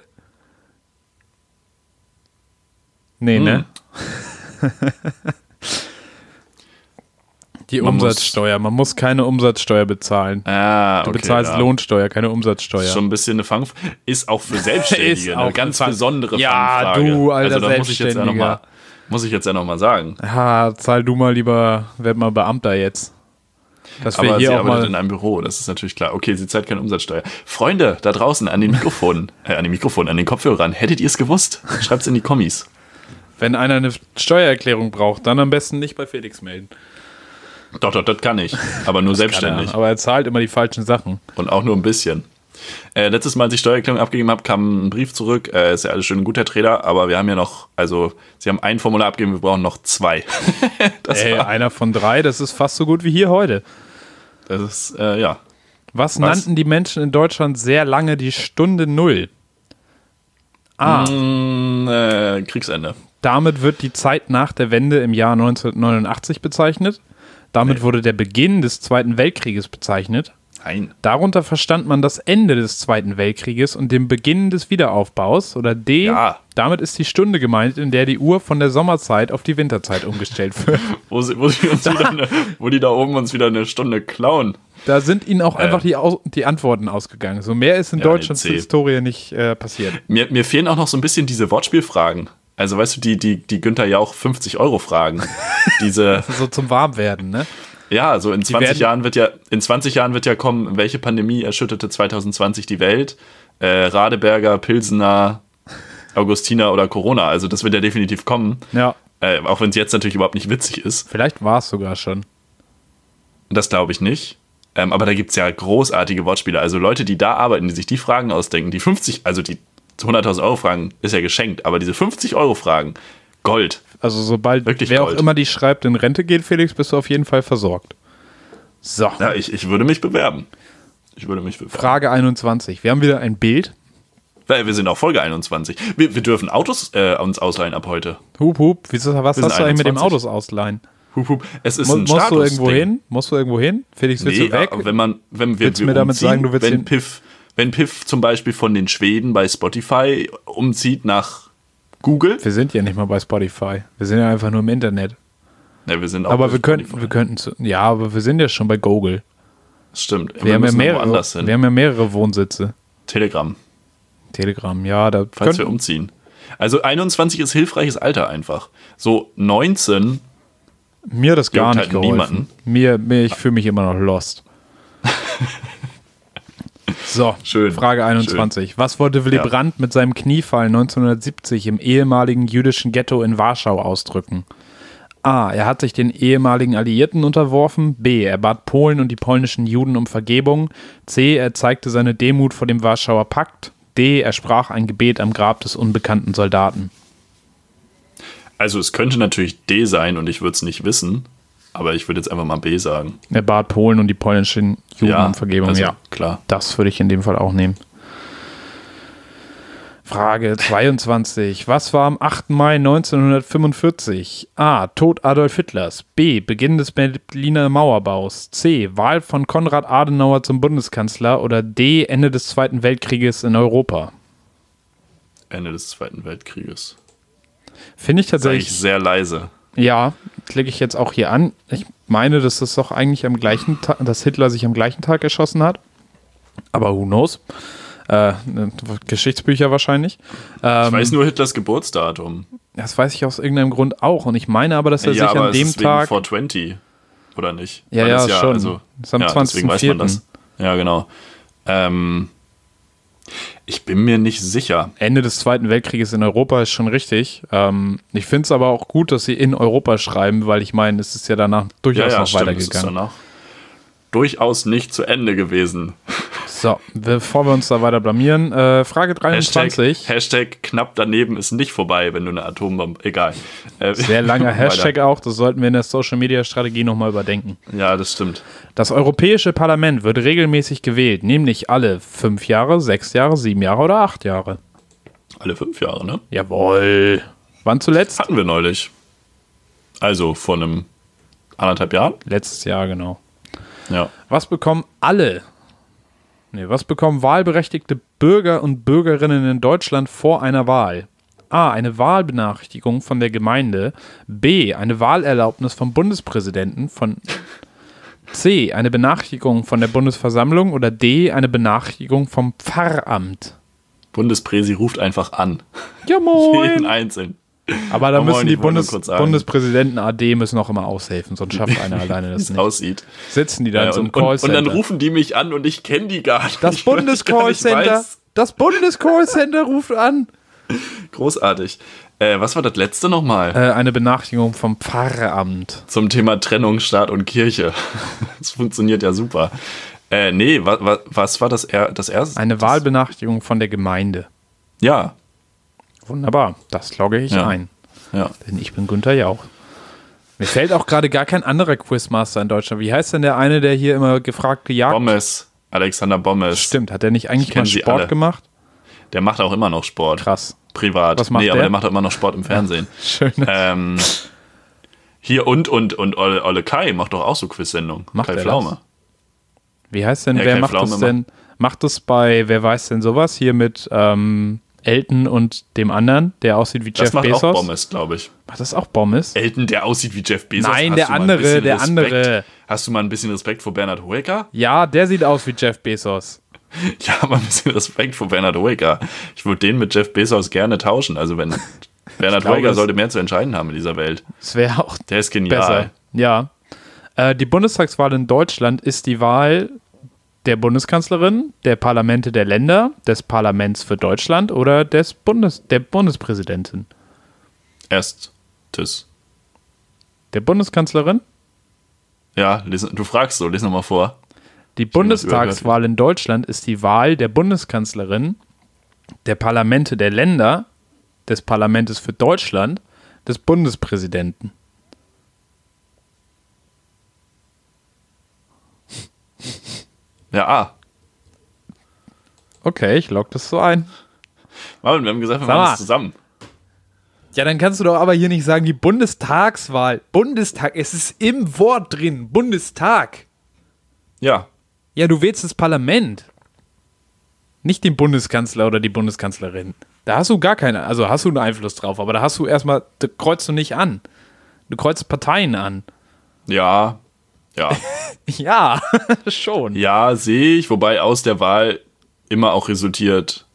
Nee, hm. ne? Die man Umsatzsteuer. Muss, man muss keine Umsatzsteuer bezahlen. Ah, okay, du bezahlst ja. Lohnsteuer, keine Umsatzsteuer. Ist schon ein bisschen eine Fang... Ist auch für Selbstständige eine ganz Fang besondere ja, Fangfrage. Ja, du, alter also, da muss ich jetzt ja noch mal, muss ich jetzt ja noch mal sagen. Ja, zahl du mal lieber, werd mal Beamter jetzt. Dass wir Aber hier sie auch arbeitet mal in einem Büro, das ist natürlich klar. Okay, sie zahlt keine Umsatzsteuer. Freunde, da draußen an den Mikrofonen, äh, an den Mikrofonen, an den Kopfhörern, hättet ihr es gewusst? Schreibt's in die Kommis. Wenn einer eine Steuererklärung braucht, dann am besten nicht bei Felix melden. Doch, doch, das kann ich. Aber nur das selbstständig. Er, aber er zahlt immer die falschen Sachen. Und auch nur ein bisschen. Äh, letztes Mal, als ich Steuererklärung abgegeben habe, kam ein Brief zurück. Äh, ist ja alles schön und gut, Herr Trader, aber wir haben ja noch, also, Sie haben ein Formular abgegeben, wir brauchen noch zwei. das Ey, einer von drei, das ist fast so gut wie hier heute. Das ist, äh, ja. Was, Was nannten die Menschen in Deutschland sehr lange die Stunde Null? A. Mm, äh, Kriegsende. Damit wird die Zeit nach der Wende im Jahr neunzehnhundertneunundachtzig bezeichnet. Damit nee. wurde der Beginn des Zweiten Weltkrieges bezeichnet. Nein. Darunter verstand man das Ende des Zweiten Weltkrieges und den Beginn des Wiederaufbaus. Oder D. Ja. Damit ist die Stunde gemeint, in der die Uhr von der Sommerzeit auf die Winterzeit umgestellt wird. wo, sie, wo, sie uns wieder eine, wo die da oben uns wieder eine Stunde klauen. Da sind ihnen auch äh. einfach die, Aus, die Antworten ausgegangen. So mehr ist in ja, Deutschlands Historie nicht äh, passiert. Mir, mir fehlen auch noch so ein bisschen diese Wortspielfragen. Also weißt du, die, die, die Günther Jauch fünfzig Euro Fragen. Diese so zum Warmwerden, ne? Ja, so in zwanzig Jahren wird ja, in zwanzig Jahren wird ja kommen, welche Pandemie erschütterte zwanzig zwanzig die Welt? Äh, Radeberger, Pilsener, Augustiner oder Corona. Also das wird ja definitiv kommen. Ja. Äh, auch wenn es jetzt natürlich überhaupt nicht witzig ist. Vielleicht war es sogar schon. Das glaube ich nicht. Ähm, aber da gibt es ja großartige Wortspiele. Also Leute, die da arbeiten, die sich die Fragen ausdenken, die fünfzig, also die hunderttausend Euro Fragen ist ja geschenkt, aber diese fünfzig Euro Fragen, Gold. Also sobald Wirklich wer Gold. auch immer die schreibt, in Rente geht, Felix, bist du auf jeden Fall versorgt. So. Ja, ich, ich würde mich bewerben. Ich würde mich bewerben. Frage einundzwanzig. Wir haben wieder ein Bild. Weil wir sind auf Folge einundzwanzig. Wir, wir dürfen Autos äh, uns ausleihen ab heute. Hup, hup. Wieso, was hast du eigentlich mit dem Autos ausleihen? Hup, hup. Es ist Mo- ein musst du irgendwo Ding. hin? Musst du irgendwo hin? Felix, willst nee, du weg? Wenn man, wenn wir, willst du wir mir damit umziehen, sagen, du willst wenn Piff, wenn Piff zum Beispiel von den Schweden bei Spotify umzieht nach Google. Wir sind ja nicht mal bei Spotify. Wir sind ja einfach nur im Internet. Ja, wir sind auch aber bei wir könnten, wir könnten, zu, ja, aber wir sind ja schon bei Google. Das stimmt. Wir, wir, haben ja mehrere, wir haben ja mehrere Wohnsitze. Telegram. Telegram, ja. Da Falls wir umziehen. Also einundzwanzig ist hilfreiches Alter einfach. So neunzehn. Mir hat das gar nicht halt geholfen. Niemanden. Mir, mir, ich fühle mich immer noch lost. So, schön, Frage einundzwanzig. Schön. Was wollte Willy ja. Brandt mit seinem Kniefall neunzehnhundertsiebzig im ehemaligen jüdischen Ghetto in Warschau ausdrücken? A. Er hat sich den ehemaligen Alliierten unterworfen. B. Er bat Polen und die polnischen Juden um Vergebung. C. Er zeigte seine Demut vor dem Warschauer Pakt. D. Er sprach ein Gebet am Grab des unbekannten Soldaten. Also es könnte natürlich D sein und ich würde es nicht wissen, aber ich würde jetzt einfach mal B sagen. Er bat Polen und die polnischen Juden ja, um Vergebung. Also, ja, klar. Das würde ich in dem Fall auch nehmen. Frage zweiundzwanzig. Was war am achten Mai neunzehnhundertfünfundvierzig? A. Tod Adolf Hitlers. B. Beginn des Berliner Mauerbaus. C. Wahl von Konrad Adenauer zum Bundeskanzler. Oder D. Ende des Zweiten Weltkrieges in Europa. Ende des Zweiten Weltkrieges. Finde ich tatsächlich. Sag ich sehr leise. Ja, klicke ich jetzt auch hier an. Ich meine, dass das doch eigentlich am gleichen Tag, dass Hitler sich am gleichen Tag erschossen hat. Aber who knows? Äh, Geschichtsbücher wahrscheinlich. Ähm, ich weiß nur Hitlers Geburtsdatum. Das weiß ich aus irgendeinem Grund auch. Und ich meine aber, dass er ja, sich aber an dem ist Tag. vier zwanzig, oder nicht? Ja, Weil ja, das ja, schon. Also, das ist am ja, zwanzigsten vierten Weiß man das. Ja, genau. Ähm, ich bin mir nicht sicher. Ende des Zweiten Weltkrieges in Europa ist schon richtig. Ähm, ich finde es aber auch gut, dass sie in Europa schreiben, weil ich meine, es ist ja danach durchaus ja, ja, noch stimmt, weitergegangen. Danach. durchaus nicht zu Ende gewesen. So, bevor wir uns da weiter blamieren, äh, Frage dreiundzwanzig. Hashtag, Hashtag knapp daneben ist nicht vorbei, wenn du eine Atombombe, egal. Äh, Sehr langer Hashtag auch, das sollten wir in der Social-Media-Strategie nochmal überdenken. Ja, das stimmt. Das Europäische Parlament wird regelmäßig gewählt, nämlich alle fünf Jahre, sechs Jahre, sieben Jahre oder acht Jahre. Alle fünf Jahre, ne? Jawohl. Wann zuletzt? Hatten wir neulich. Also vor einem anderthalb Jahren? Letztes Jahr, genau. Ja. Was bekommen alle Nee, was bekommen wahlberechtigte Bürger und Bürgerinnen in Deutschland vor einer Wahl? A. Eine Wahlbenachrichtigung von der Gemeinde. B. Eine Wahlerlaubnis vom Bundespräsidenten. Von C. Eine Benachrichtigung von der Bundesversammlung. Oder D. Eine Benachrichtigung vom Pfarramt. Bundespräsi ruft einfach an. Ja, moin. Jeden einzeln. Aber da Oh, müssen moin, die ich wollte Bundes nur kurz sagen. Bundespräsidenten A D müssen auch immer aushelfen, sonst schafft einer alleine das Wie es nicht. aussieht. Sitzen die da Ja, in so einem und, und, und Callcenter. dann rufen die mich an und ich kenne die gar nicht. Das weil ich gar nicht Bundescallcenter, weiß. das Bundescallcenter ruft an. Großartig. Äh, was war das letzte nochmal? Äh, eine Benachrichtigung vom Pfarramt. Zum Thema Trennung Staat und Kirche. Das funktioniert ja super. Äh, nee, wa, wa, was war das, er, das erste? Eine Wahlbenachrichtigung von der Gemeinde. Ja. Wunderbar, das logge ich Ja. ein. Ja. Denn ich bin Günther Jauch. Mir fällt auch gerade gar kein anderer Quizmaster in Deutschland. Wie heißt denn der eine, der hier immer gefragt gejagt? Bommes. Alexander Bommes. Stimmt, hat der nicht eigentlich kenn mal sie Sport alle. gemacht? Der macht auch immer noch Sport. Krass. Privat. Was macht nee, aber der? der macht auch immer noch Sport im Fernsehen. Schön. ähm, hier und, und, und Olle, Olle Kai macht doch auch so Quiz-Sendungen. Macht Kai er Pflaume. das? Wie heißt denn, Ja, wer Kai macht Pflaume das denn? Macht das bei, wer weiß denn sowas? Hier mit ähm, Elton und dem anderen, der aussieht wie Das Jeff macht Bezos. auch Bommes, glaube ich. Macht das auch Bommes? Elton, der aussieht wie Jeff Bezos. Nein, Hast der du mal ein andere, bisschen der Respekt? andere. Hast du mal ein bisschen Respekt vor Bernhard Hoeker? Ja, der sieht aus wie Jeff Bezos. Ja, aber ein bisschen Respekt vor Bernhard Hoeker. Ich würde den mit Jeff Bezos gerne tauschen. Also wenn Bernhard glaube, Hoeker das- sollte mehr zu entscheiden haben in dieser Welt. Das wäre auch Der ist genial. besser. Ja. Äh, die Bundestagswahl in Deutschland ist die Wahl der Bundeskanzlerin, der Parlamente der Länder, des Parlaments für Deutschland oder des Bundes, der Bundespräsidentin. Erstes. Der Bundeskanzlerin? Ja, lies, du fragst so, lies nochmal vor. Die Bundestagswahl in Deutschland ist die Wahl der Bundeskanzlerin, der Parlamente der Länder, des Parlaments für Deutschland, des Bundespräsidenten. Ja, ah. Okay, ich log das so ein. Marvin, wir haben gesagt, wir Sag machen mal. das zusammen. Ja, dann kannst du doch aber hier nicht sagen, die Bundestagswahl. Bundestag, es ist im Wort drin. Bundestag. Ja. Ja, du wählst das Parlament. Nicht den Bundeskanzler oder die Bundeskanzlerin. Da hast du gar keine, also hast du einen Einfluss drauf, aber da hast du erstmal, da kreuzt du nicht an. Du kreuzt Parteien an. Ja. Ja. Ja, schon. Ja, sehe ich, wobei aus der Wahl immer auch resultiert,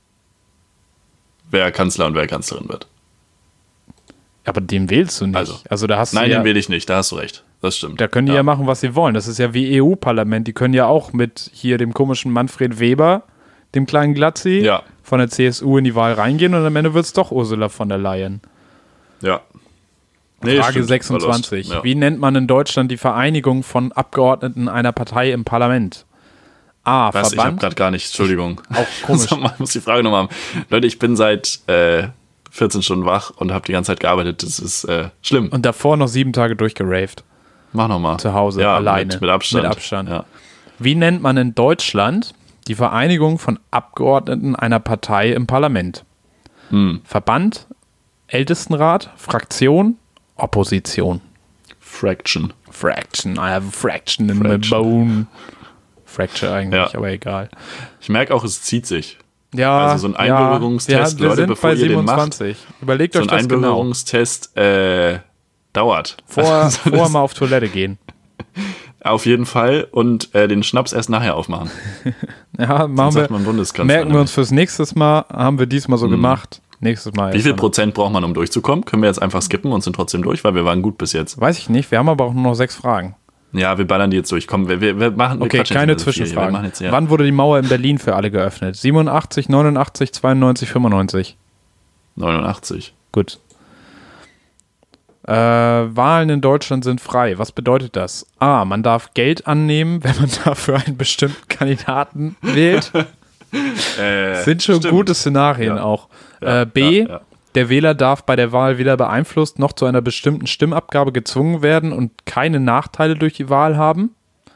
wer Kanzler und wer Kanzlerin wird. Aber den wählst du nicht. Also, Also, da hast Nein, du ja, den wähle ich nicht, da hast du recht. Das stimmt. da können die ja. machen, was sie wollen. Das ist ja wie E U-Parlament. Die können ja auch mit hier dem komischen Manfred Weber, dem kleinen Glatzi, Ja. von der C S U in die Wahl reingehen und am Ende wird es doch Ursula von der Leyen. Ja. Nee, Frage stimmt. sechsundzwanzig. War Lust. Ja. Wie nennt man in Deutschland die Vereinigung von Abgeordneten einer Partei im Parlament? A. Was? Ich habe Verband. gerade gar nicht, Entschuldigung. Auch komisch. Sag mal, muss die Frage nochmal haben. Leute, ich bin seit äh, vierzehn Stunden wach und habe die ganze Zeit gearbeitet. Das ist äh, schlimm. Und davor noch sieben Tage durchgeraved. Mach nochmal. Zu Hause, ja, alleine. Mit, mit Abstand. Mit Abstand. Ja. Wie nennt man in Deutschland die Vereinigung von Abgeordneten einer Partei im Parlament? Hm. Verband, Ältestenrat, Fraktion, Opposition. Fraction. Fraction, I have a fraction in my Fraction. bone. Fracture eigentlich, Ja. aber egal. Ich merke auch, es zieht sich. Ja, Also so ein Einbürgerungstest, ja, wir, wir Leute, sind bevor bei ihr den macht, siebenundzwanzig. Überlegt So euch ein das genau. Einbürgerungstest äh, dauert. Vorher, Also das- vorher mal auf Toilette gehen. Auf jeden Fall und äh, den Schnaps erst nachher aufmachen. Ja, machen Sonst sagt wir. man Bundeskanzler. Merken wir nämlich. uns fürs nächste Mal. Haben wir diesmal so gemacht. Nächstes Mal. Wie erst viel dann. Prozent braucht man, um durchzukommen? Können wir jetzt einfach skippen und sind trotzdem durch, weil wir waren gut bis jetzt. Weiß ich nicht. Wir haben aber auch nur noch sechs Fragen. Ja, wir ballern die jetzt durch. Komm, wir, wir, wir machen wir Okay, quatschen keine nicht mehr so viel. Wir Zwischenfragen. machen jetzt, ja. Wann wurde die Mauer in Berlin für alle geöffnet? siebenundachtzig, neunundachtzig, zweiundneunzig, fünfundneunzig. neunundachtzig. Gut. Äh, Wahlen in Deutschland sind frei. Was bedeutet das? A, man darf Geld annehmen, wenn man dafür einen bestimmten Kandidaten wählt. Äh, sind schon stimmt. gute Szenarien Ja. auch. Ja, Äh, B, ja, ja. der Wähler darf bei der Wahl weder beeinflusst noch zu einer bestimmten Stimmabgabe gezwungen werden und keine Nachteile durch die Wahl haben.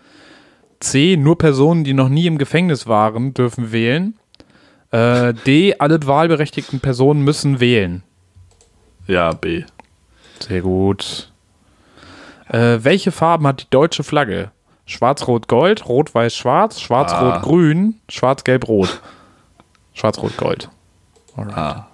C, nur Personen, die noch nie im Gefängnis waren, dürfen wählen. Äh, D, alle wahlberechtigten Personen müssen wählen. Ja, B. Sehr gut. Äh, welche Farben hat die deutsche Flagge? Schwarz-Rot-Gold, Rot-Weiß-Schwarz, Schwarz-Rot-Grün, Schwarz-Gelb-Rot. Schwarz-Rot-Gold. Alright. Ah.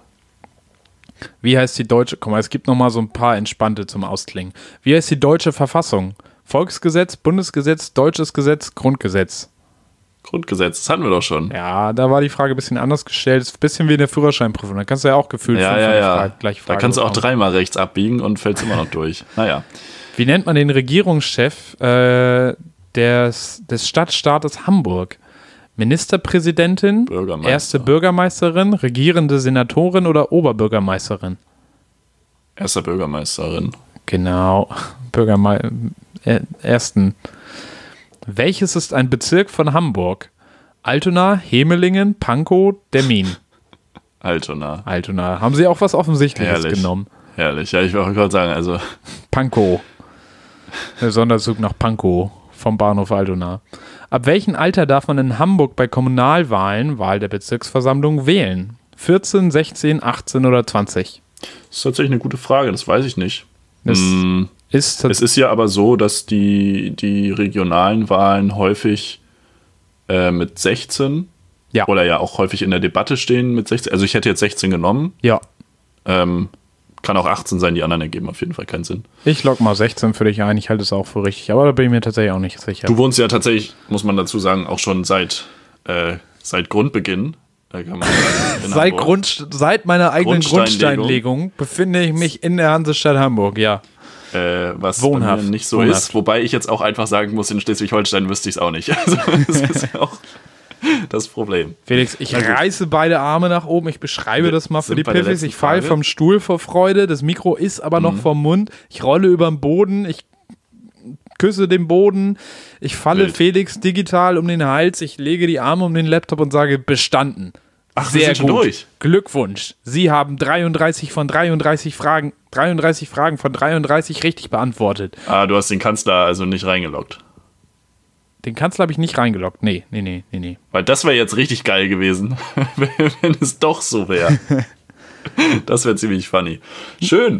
Wie heißt die deutsche, guck mal, es gibt noch mal so ein paar entspannte zum Ausklingen. Wie heißt die deutsche Verfassung? Volksgesetz, Bundesgesetz, Deutsches Gesetz, Grundgesetz. Grundgesetz, das hatten wir doch schon. Ja, da war die Frage ein bisschen anders gestellt. Ist ein bisschen wie in der Führerscheinprüfung. Da kannst du ja auch gefühlt Ja, fünf ja, von der ja. Frage, gleich Da Frage kannst du auch bekommen. dreimal rechts abbiegen und fällst immer noch durch. Naja. Wie nennt man den Regierungschef äh, des, des Stadtstaates Hamburg? Ministerpräsidentin, Bürgermeister. erste Bürgermeisterin, regierende Senatorin oder Oberbürgermeisterin? Erster Bürgermeisterin. Genau, Bürgermeister. Äh, ersten. Welches ist ein Bezirk von Hamburg? Altona, Hemelingen, Pankow, Demmin. Altona. Altona. Haben sie auch was Offensichtliches Herrlich. genommen? Herrlich. Ja, ich wollte gerade sagen, also Pankow. Der Sonderzug nach Pankow vom Bahnhof Altona. Ab welchem Alter darf man in Hamburg bei Kommunalwahlen, Wahl der Bezirksversammlung, wählen? vierzehn, sechzehn, achtzehn oder zwanzig? das ist tatsächlich eine gute Frage, das weiß ich nicht. Das Hm, ist es ist ja aber so, dass die, die regionalen Wahlen häufig äh, mit sechzehn Ja. oder ja auch häufig in der Debatte stehen mit sechzehn. Also ich hätte jetzt sechzehn genommen. ja. Ähm, kann auch achtzehn sein, die anderen ergeben auf jeden Fall keinen Sinn. Ich log mal sechzehn für dich ein. Ich halte es auch für richtig. Aber da bin ich mir tatsächlich auch nicht sicher. Du wohnst ja tatsächlich, muss man dazu sagen, auch schon seit, äh, seit Grundbeginn. Da kann man sagen, in Seit, Hamburg. Grund, seit meiner eigenen Grundsteinlegung. Grundsteinlegung befinde ich mich in der Hansestadt Hamburg, ja. Äh, was Wohnhaft. bei mir nicht so Wohnhaft. ist. Wobei ich jetzt auch einfach sagen muss, in Schleswig-Holstein wüsste ich es auch nicht. Also das ist ja auch das Problem. Felix, ich Na gut. reiße beide Arme nach oben. Ich beschreibe Wir das mal für sind die bei der Piffis. letzten Ich falle Frage. vom Stuhl vor Freude. Das Mikro ist aber noch vom Mund. Ich rolle über den Boden. Ich küsse den Boden. Ich falle Wild. Felix digital um den Hals. Ich lege die Arme um den Laptop und sage, bestanden. Ach, wir Sehr sind schon gut. durch. Glückwunsch. Sie haben dreiunddreißig von dreiunddreißig Fragen, dreiunddreißig Fragen von dreiunddreißig richtig beantwortet. Ah, du hast den Kanzler also nicht reingeloggt. Den Kanzler habe ich nicht reingeloggt. Nee, nee, nee, nee, nee. Weil das wäre jetzt richtig geil gewesen, wenn es doch so wäre. Das wäre ziemlich funny. Schön.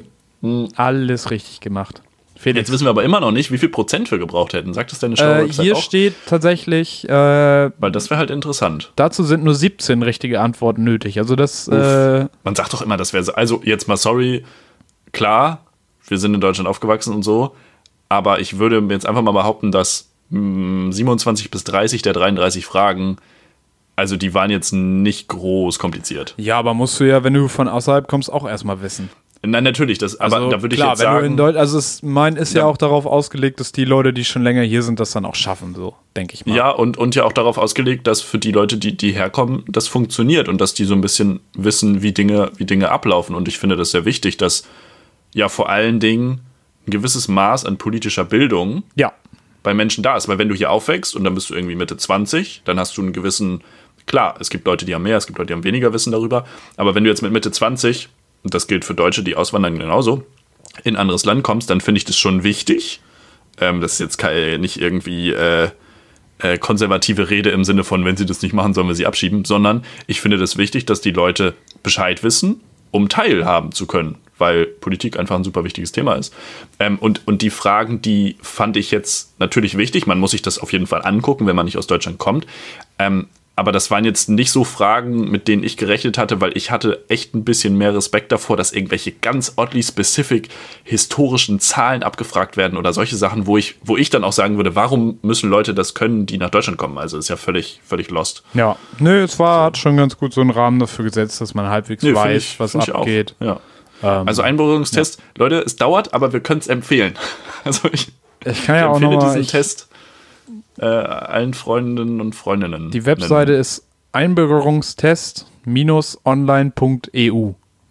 Alles richtig gemacht. Felix. Jetzt wissen wir aber immer noch nicht, wie viel Prozent wir gebraucht hätten. Sagt das deine Äh, Show-Website hier auch? steht tatsächlich, äh, Weil das wäre halt interessant. dazu sind nur siebzehn richtige Antworten nötig. Also das, äh, Man sagt doch immer, das wäre so. Also jetzt mal sorry, klar, wir sind in Deutschland aufgewachsen und so, aber ich würde jetzt einfach mal behaupten, dass mh, siebenundzwanzig bis dreißig der dreiunddreißig Fragen, also die waren jetzt nicht groß kompliziert. ja, aber musst du ja, wenn du von außerhalb kommst, auch erstmal wissen. Nein, natürlich, das, aber Also da würde ich klar, jetzt wenn du in sagen, Deutsch, also es, mein ist ja, Ja. auch darauf ausgelegt, dass die Leute, die schon länger hier sind, das dann auch schaffen, so, denke ich mal. ja, und, und ja auch darauf ausgelegt, dass für die Leute, die, die herkommen, das funktioniert und dass die so ein bisschen wissen, wie Dinge, wie Dinge ablaufen. Und ich finde das sehr wichtig, dass ja vor allen Dingen ein gewisses Maß an politischer Bildung Ja. bei Menschen da ist. Weil wenn du hier aufwächst und dann bist du irgendwie Mitte zwanzig, dann hast du einen gewissen, klar, es gibt Leute, die haben mehr, es gibt Leute, die haben weniger Wissen darüber, aber wenn du jetzt mit Mitte zwanzig, und das gilt für Deutsche, die auswandern genauso, in ein anderes Land kommst, dann finde ich das schon wichtig. Ähm, das ist jetzt keine, nicht irgendwie äh, äh, konservative Rede im Sinne von, wenn sie das nicht machen, sollen wir sie abschieben, sondern ich finde das wichtig, dass die Leute Bescheid wissen, um teilhaben zu können, weil Politik einfach ein super wichtiges Thema ist. Ähm, und, und die Fragen, die fand ich jetzt natürlich wichtig. Man muss sich das auf jeden Fall angucken, wenn man nicht aus Deutschland kommt. Ähm, aber das waren jetzt nicht so Fragen, mit denen ich gerechnet hatte, weil ich hatte echt ein bisschen mehr Respekt davor, dass irgendwelche ganz oddly specific historischen Zahlen abgefragt werden oder solche Sachen, wo ich, wo ich dann auch sagen würde, warum müssen Leute das können, die nach Deutschland kommen? Also ist ja völlig, völlig lost. Ja. Nö, es war, hat schon ganz gut so einen Rahmen dafür gesetzt, dass man halbwegs Nee, find weiß, ich- was find ich auch. abgeht. Ja. Ähm, Also Einbürgerungstest, Leute, es dauert, aber wir können es empfehlen. Also ich, ich kann ich ja auch empfehle nochmal, diesen Test äh, allen Freundinnen und Freundinnen. die Webseite nennen. ist einbürgerungstest Bindestrich online Punkt e u.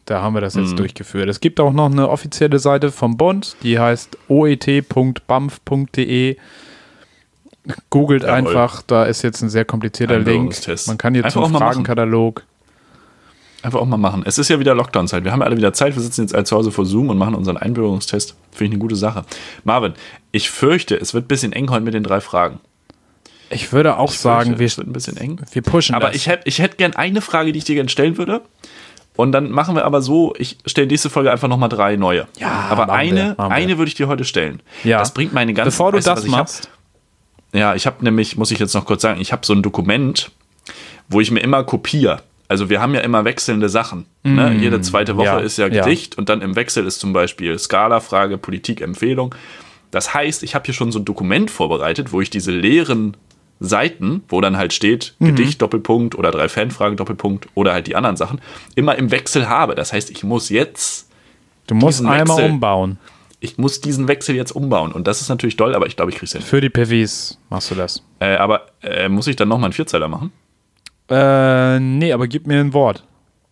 Da haben wir das jetzt Mhm. durchgeführt. Es gibt auch noch eine offizielle Seite vom Bund, die heißt o e t punkt b a m f punkt d e. Googelt Jawohl. einfach, da ist jetzt ein sehr komplizierter Link. Einbürgerungstest. Man kann jetzt Einfach zum auch mal machen. Fragenkatalog. Einfach auch mal machen. Es ist ja wieder Lockdown-Zeit. Wir haben ja alle wieder Zeit. Wir sitzen jetzt alle zu Hause vor Zoom und machen unseren Einbürgerungstest. Finde ich eine gute Sache. Marvin, ich fürchte, es wird ein bisschen eng heute mit den drei Fragen. Ich würde auch Ich sagen, fürchte, wir, es wird ein bisschen eng. wir pushen Aber das. ich hätte ich hätt gern eine Frage, die ich dir gerne stellen würde. Und dann machen wir aber so, ich stelle nächste Folge einfach nochmal drei neue. Ja, aber machen wir, eine, machen wir. eine würde ich dir heute stellen. Ja. Das bringt meine ganze... Bevor du weißt das was ich hab? machst, Ja, ich habe nämlich, muss ich jetzt noch kurz sagen, ich habe so ein Dokument, wo ich mir immer kopiere. Also wir haben ja immer wechselnde Sachen. Ne? Jede zweite Woche ja, ist ja ja. Gedicht und dann im Wechsel ist zum Beispiel Skala-Frage, Politik, Empfehlung. Das heißt, ich habe hier schon so ein Dokument vorbereitet, wo ich diese leeren Seiten, wo dann halt steht Gedicht, Doppelpunkt oder drei Fanfragen, Doppelpunkt oder halt die anderen Sachen, immer im Wechsel habe. Das heißt, ich muss jetzt, du musst diesen einmal Wechsel- umbauen. ich muss diesen Wechsel jetzt umbauen. Und das ist natürlich doll, aber ich glaube, ich kriege es hin. Für die P Vs machst du das. Äh, aber äh, muss ich dann nochmal einen Vierzeiler machen? Äh, nee, aber gib mir ein Wort.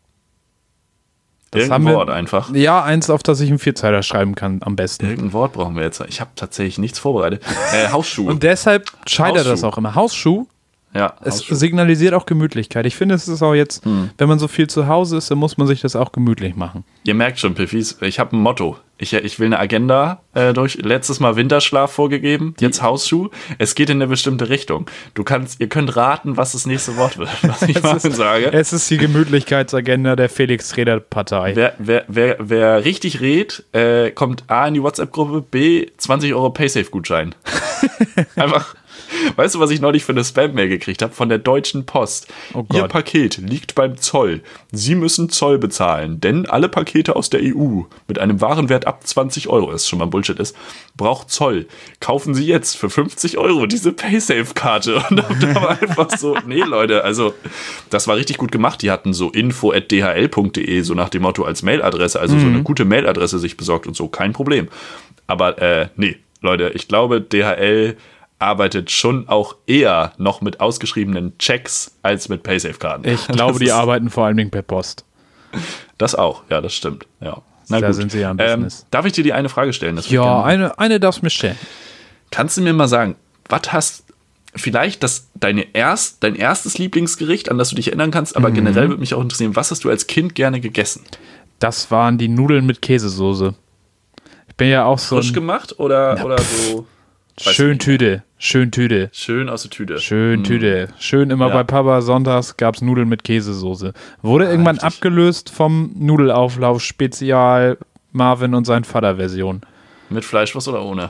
Das Irgendein haben wir- Wort einfach. Ja, eins, auf das ich einen Vierzeiler schreiben kann, am besten. Irgendein Wort brauchen wir jetzt. Ich habe tatsächlich nichts vorbereitet. Äh, Hausschuhe. Und deshalb scheitert das Hausschuh. auch immer. Hausschuh, ja, es Hausschuhe. signalisiert auch Gemütlichkeit. Ich finde, es ist auch jetzt, wenn man so viel zu Hause ist, dann muss man sich das auch gemütlich machen. Ihr merkt schon, Piffis, ich habe ein Motto. Ich, ich will eine Agenda äh, durch. Letztes Mal Winterschlaf vorgegeben, jetzt Hausschuh. Es geht in eine bestimmte Richtung. Du kannst, ihr könnt raten, was das nächste Wort wird, was ich mal sage. Es ist die Gemütlichkeitsagenda der Felix-Reder-Partei. Wer, wer, wer, wer richtig redet, äh, kommt A in die WhatsApp-Gruppe, B zwanzig Euro Paysafe-Gutschein. Einfach. Weißt du, was ich neulich für eine Spam-Mail gekriegt habe? Von der Deutschen Post. Oh Gott. Ihr Paket liegt beim Zoll. Sie müssen Zoll bezahlen, denn alle Pakete aus der E U mit einem Warenwert ab zwanzig Euro, das schon mal Bullshit ist, braucht Zoll. Kaufen Sie jetzt für fünfzig Euro diese Paysafe-Karte. Und da war einfach so, nee, Leute, also das war richtig gut gemacht. Die hatten so info at d h l punkt d e, so nach dem Motto als Mailadresse, also so eine gute Mailadresse sich besorgt und so, kein Problem. Aber äh, nee, Leute, ich glaube, D H L arbeitet schon auch eher noch mit ausgeschriebenen Checks als mit Paysafe-Karten. Ich glaube, Das die ist- arbeiten vor allen Dingen per Post. Das auch, ja, das stimmt. Ja. Na Da gut. sind sie ja im ähm, Business. Darf ich dir die eine Frage stellen? Das würd ich gerne Ja, machen. eine, eine darfst du mir stellen. Kannst du mir mal sagen, was hast vielleicht das, deine erst, dein erstes Lieblingsgericht, an das du dich erinnern kannst, aber generell würde mich auch interessieren, was hast du als Kind gerne gegessen? Das waren die Nudeln mit Käsesoße. Ich bin ja auch so Frisch ein gemacht oder, oder so weiß schön ich nicht. Tüte, schön Tüte, schön aus der Tüte? schön Tüte. Schön immer Ja. bei Papa sonntags gab es Nudeln mit Käsesoße. Wurde irgendwann heftig. abgelöst vom Nudelauflauf Spezial Marvin und sein Vater Version. Mit Fleischwurst oder ohne?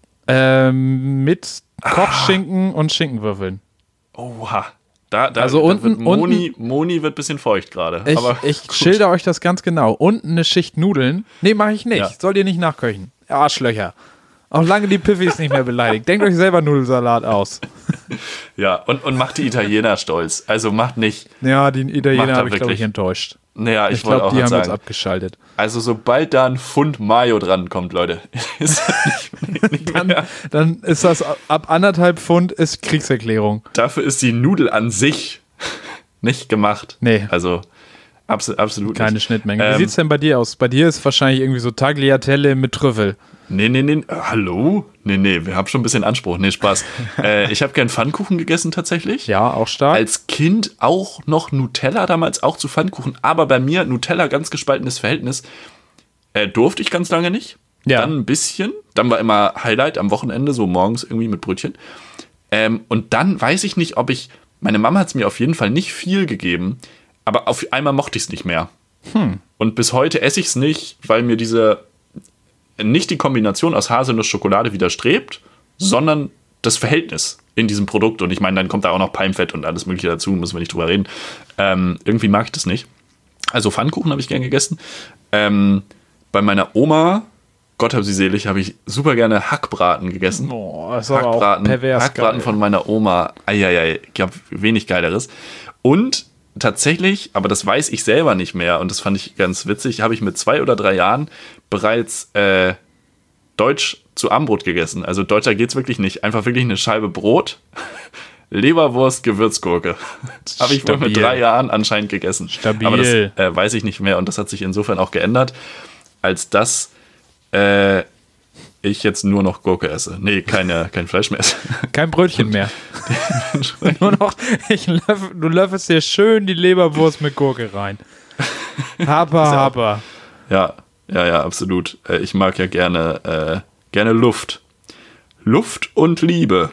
Ähm, mit Kochschinken und Schinkenwürfeln. Oha. Da, da, Also da unten- wird Moni, Moni wird ein bisschen feucht gerade. Ich, aber ich gut. schilder euch das ganz genau. Unten eine Schicht Nudeln. Nee, mache ich nicht. Ja. Sollt ihr nicht nachköchen. Arschlöcher. Auch lange die Piffis nicht mehr beleidigt. Denkt euch selber Nudelsalat aus. Ja, und, und macht die Italiener stolz. Also macht nicht. Ja, die Macht Italiener er habe ich, glaube wirklich. ich, enttäuscht. Naja, ich, Ich wollte glaube, auch die noch haben jetzt sagen. abgeschaltet. Also, sobald da ein Pfund Mayo dran kommt, Leute, ist nicht, nicht Dann, mehr. dann ist das ab anderthalb Pfund ist Kriegserklärung. Dafür ist die Nudel an sich nicht gemacht. Nee. Also, abso absolut Keine nicht. Schnittmenge. Wie Ähm, sieht's denn bei dir aus? Bei dir ist wahrscheinlich irgendwie so Tagliatelle mit Trüffel. Nee, nee, nee. Äh, hallo? Nee, nee, wir haben schon ein bisschen Anspruch. Nee, Spaß. äh, ich habe gern Pfannkuchen gegessen tatsächlich. Ja, auch stark. Als Kind auch noch Nutella, damals auch zu Pfannkuchen. Aber bei mir Nutella ganz gespaltenes Verhältnis. Äh, durfte ich ganz lange nicht. Ja. Dann ein bisschen. Dann war immer Highlight am Wochenende, so morgens irgendwie mit Brötchen. Ähm, und dann weiß ich nicht, ob ich. Meine Mama hat es mir auf jeden Fall nicht viel gegeben. Aber auf einmal mochte ich es nicht mehr. Hm. Und bis heute esse ich es nicht, weil mir diese. Nicht die Kombination aus Haselnuss-Schokolade widerstrebt, sondern das Verhältnis in diesem Produkt. Und ich meine, dann kommt da auch noch Palmfett und alles Mögliche dazu, müssen wir nicht drüber reden. Ähm, irgendwie mag ich das nicht. Also Pfannkuchen habe ich gern gegessen. Ähm, bei meiner Oma, Gott hab sie selig, habe ich super gerne Hackbraten gegessen. Boah, das ist aber auch Hackbraten, pervers Hackbraten geil. von meiner Oma. Eieiei, ich habe wenig Geileres. Und tatsächlich, aber das weiß ich selber nicht mehr und das fand ich ganz witzig, habe ich mit zwei oder drei Jahren bereits äh, Deutsch zu Armbrot gegessen. Also deutscher geht's wirklich nicht. Einfach wirklich eine Scheibe Brot Leberwurst, Gewürzgurke. Habe ich wohl mit drei Jahren anscheinend gegessen. Stabil. Aber das äh, weiß ich nicht mehr und das hat sich insofern auch geändert, als dass äh, ich jetzt nur noch Gurke esse. Nee, keine, kein Fleisch mehr esse. Kein Brötchen mehr. Nur noch, ich löffel, du löffelst dir schön die Leberwurst mit Gurke rein. Haber, haber. Ja, ja, ja, absolut. Äh, ich mag ja gerne, äh, gerne Luft. Luft und Liebe.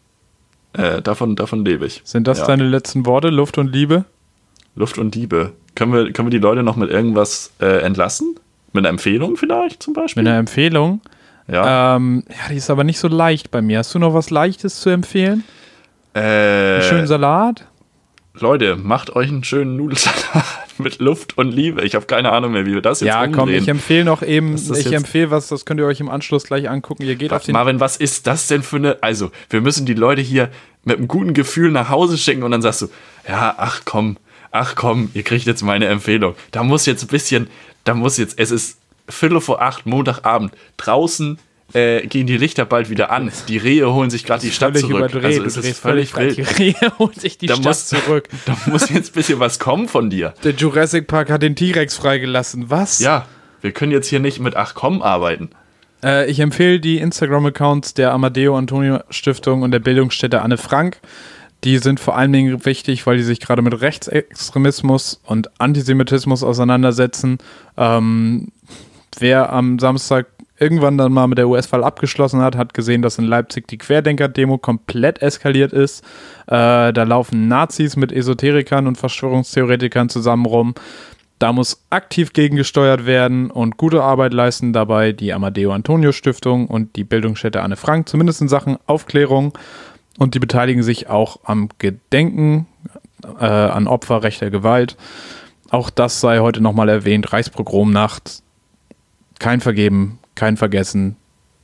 Äh, davon, davon lebe ich. Sind das ja. deine letzten Worte, Luft und Liebe? Luft und Liebe. Können wir, können wir die Leute noch mit irgendwas äh, entlassen? Mit einer Empfehlung vielleicht zum Beispiel? Mit einer Empfehlung? Ja. Ähm, ja, die ist aber nicht so leicht bei mir. Hast du noch was Leichtes zu empfehlen? Äh, Einen schönen Salat? Leute, macht euch einen schönen Nudelsalat mit Luft und Liebe. Ich habe keine Ahnung mehr, wie wir das jetzt Ja, umdrehen. komm, ich empfehle noch eben, ich jetzt? empfehle was, das könnt ihr euch im Anschluss gleich angucken. Ihr geht was, auf den... Marvin, was ist das denn für eine... Also, wir müssen die Leute hier mit einem guten Gefühl nach Hause schicken und dann sagst du, ja, ach komm, ach komm, ihr kriegt jetzt meine Empfehlung. Da muss jetzt ein bisschen, da muss jetzt, es ist Viertel vor acht, Montagabend, draußen äh, gehen die Lichter bald wieder an. Die Rehe holen sich gerade die Stadt zurück. Überdreht. Also es ist völlig wild. Die Rehe holen sich die da Stadt muss, zurück. Da muss jetzt ein bisschen was kommen von dir. Der Jurassic Park hat den T-Rex freigelassen. Was? Ja, wir können jetzt hier nicht mit ach komm arbeiten. Äh, ich empfehle die Instagram-Accounts der Amadeo Antonio Stiftung und der Bildungsstätte Anne Frank. Die sind vor allen Dingen wichtig, weil die sich gerade mit Rechtsextremismus und Antisemitismus auseinandersetzen. Ähm, wer am Samstag irgendwann dann mal mit der U S-Wahl abgeschlossen hat, hat gesehen, dass in Leipzig die Querdenker-Demo komplett eskaliert ist. Äh, da laufen Nazis mit Esoterikern und Verschwörungstheoretikern zusammen rum. Da muss aktiv gegengesteuert werden und gute Arbeit leisten dabei die Amadeo Antonio Stiftung und die Bildungsstätte Anne Frank, zumindest in Sachen Aufklärung. Und die beteiligen sich auch am Gedenken äh, an Opfer rechter Gewalt. Auch das sei heute nochmal erwähnt. Reichspogromnacht. Kein Vergeben, kein Vergessen.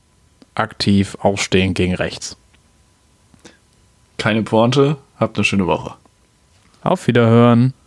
Aktiv aufstehen gegen rechts. Keine Pointe. Habt eine schöne Woche. Auf Wiederhören.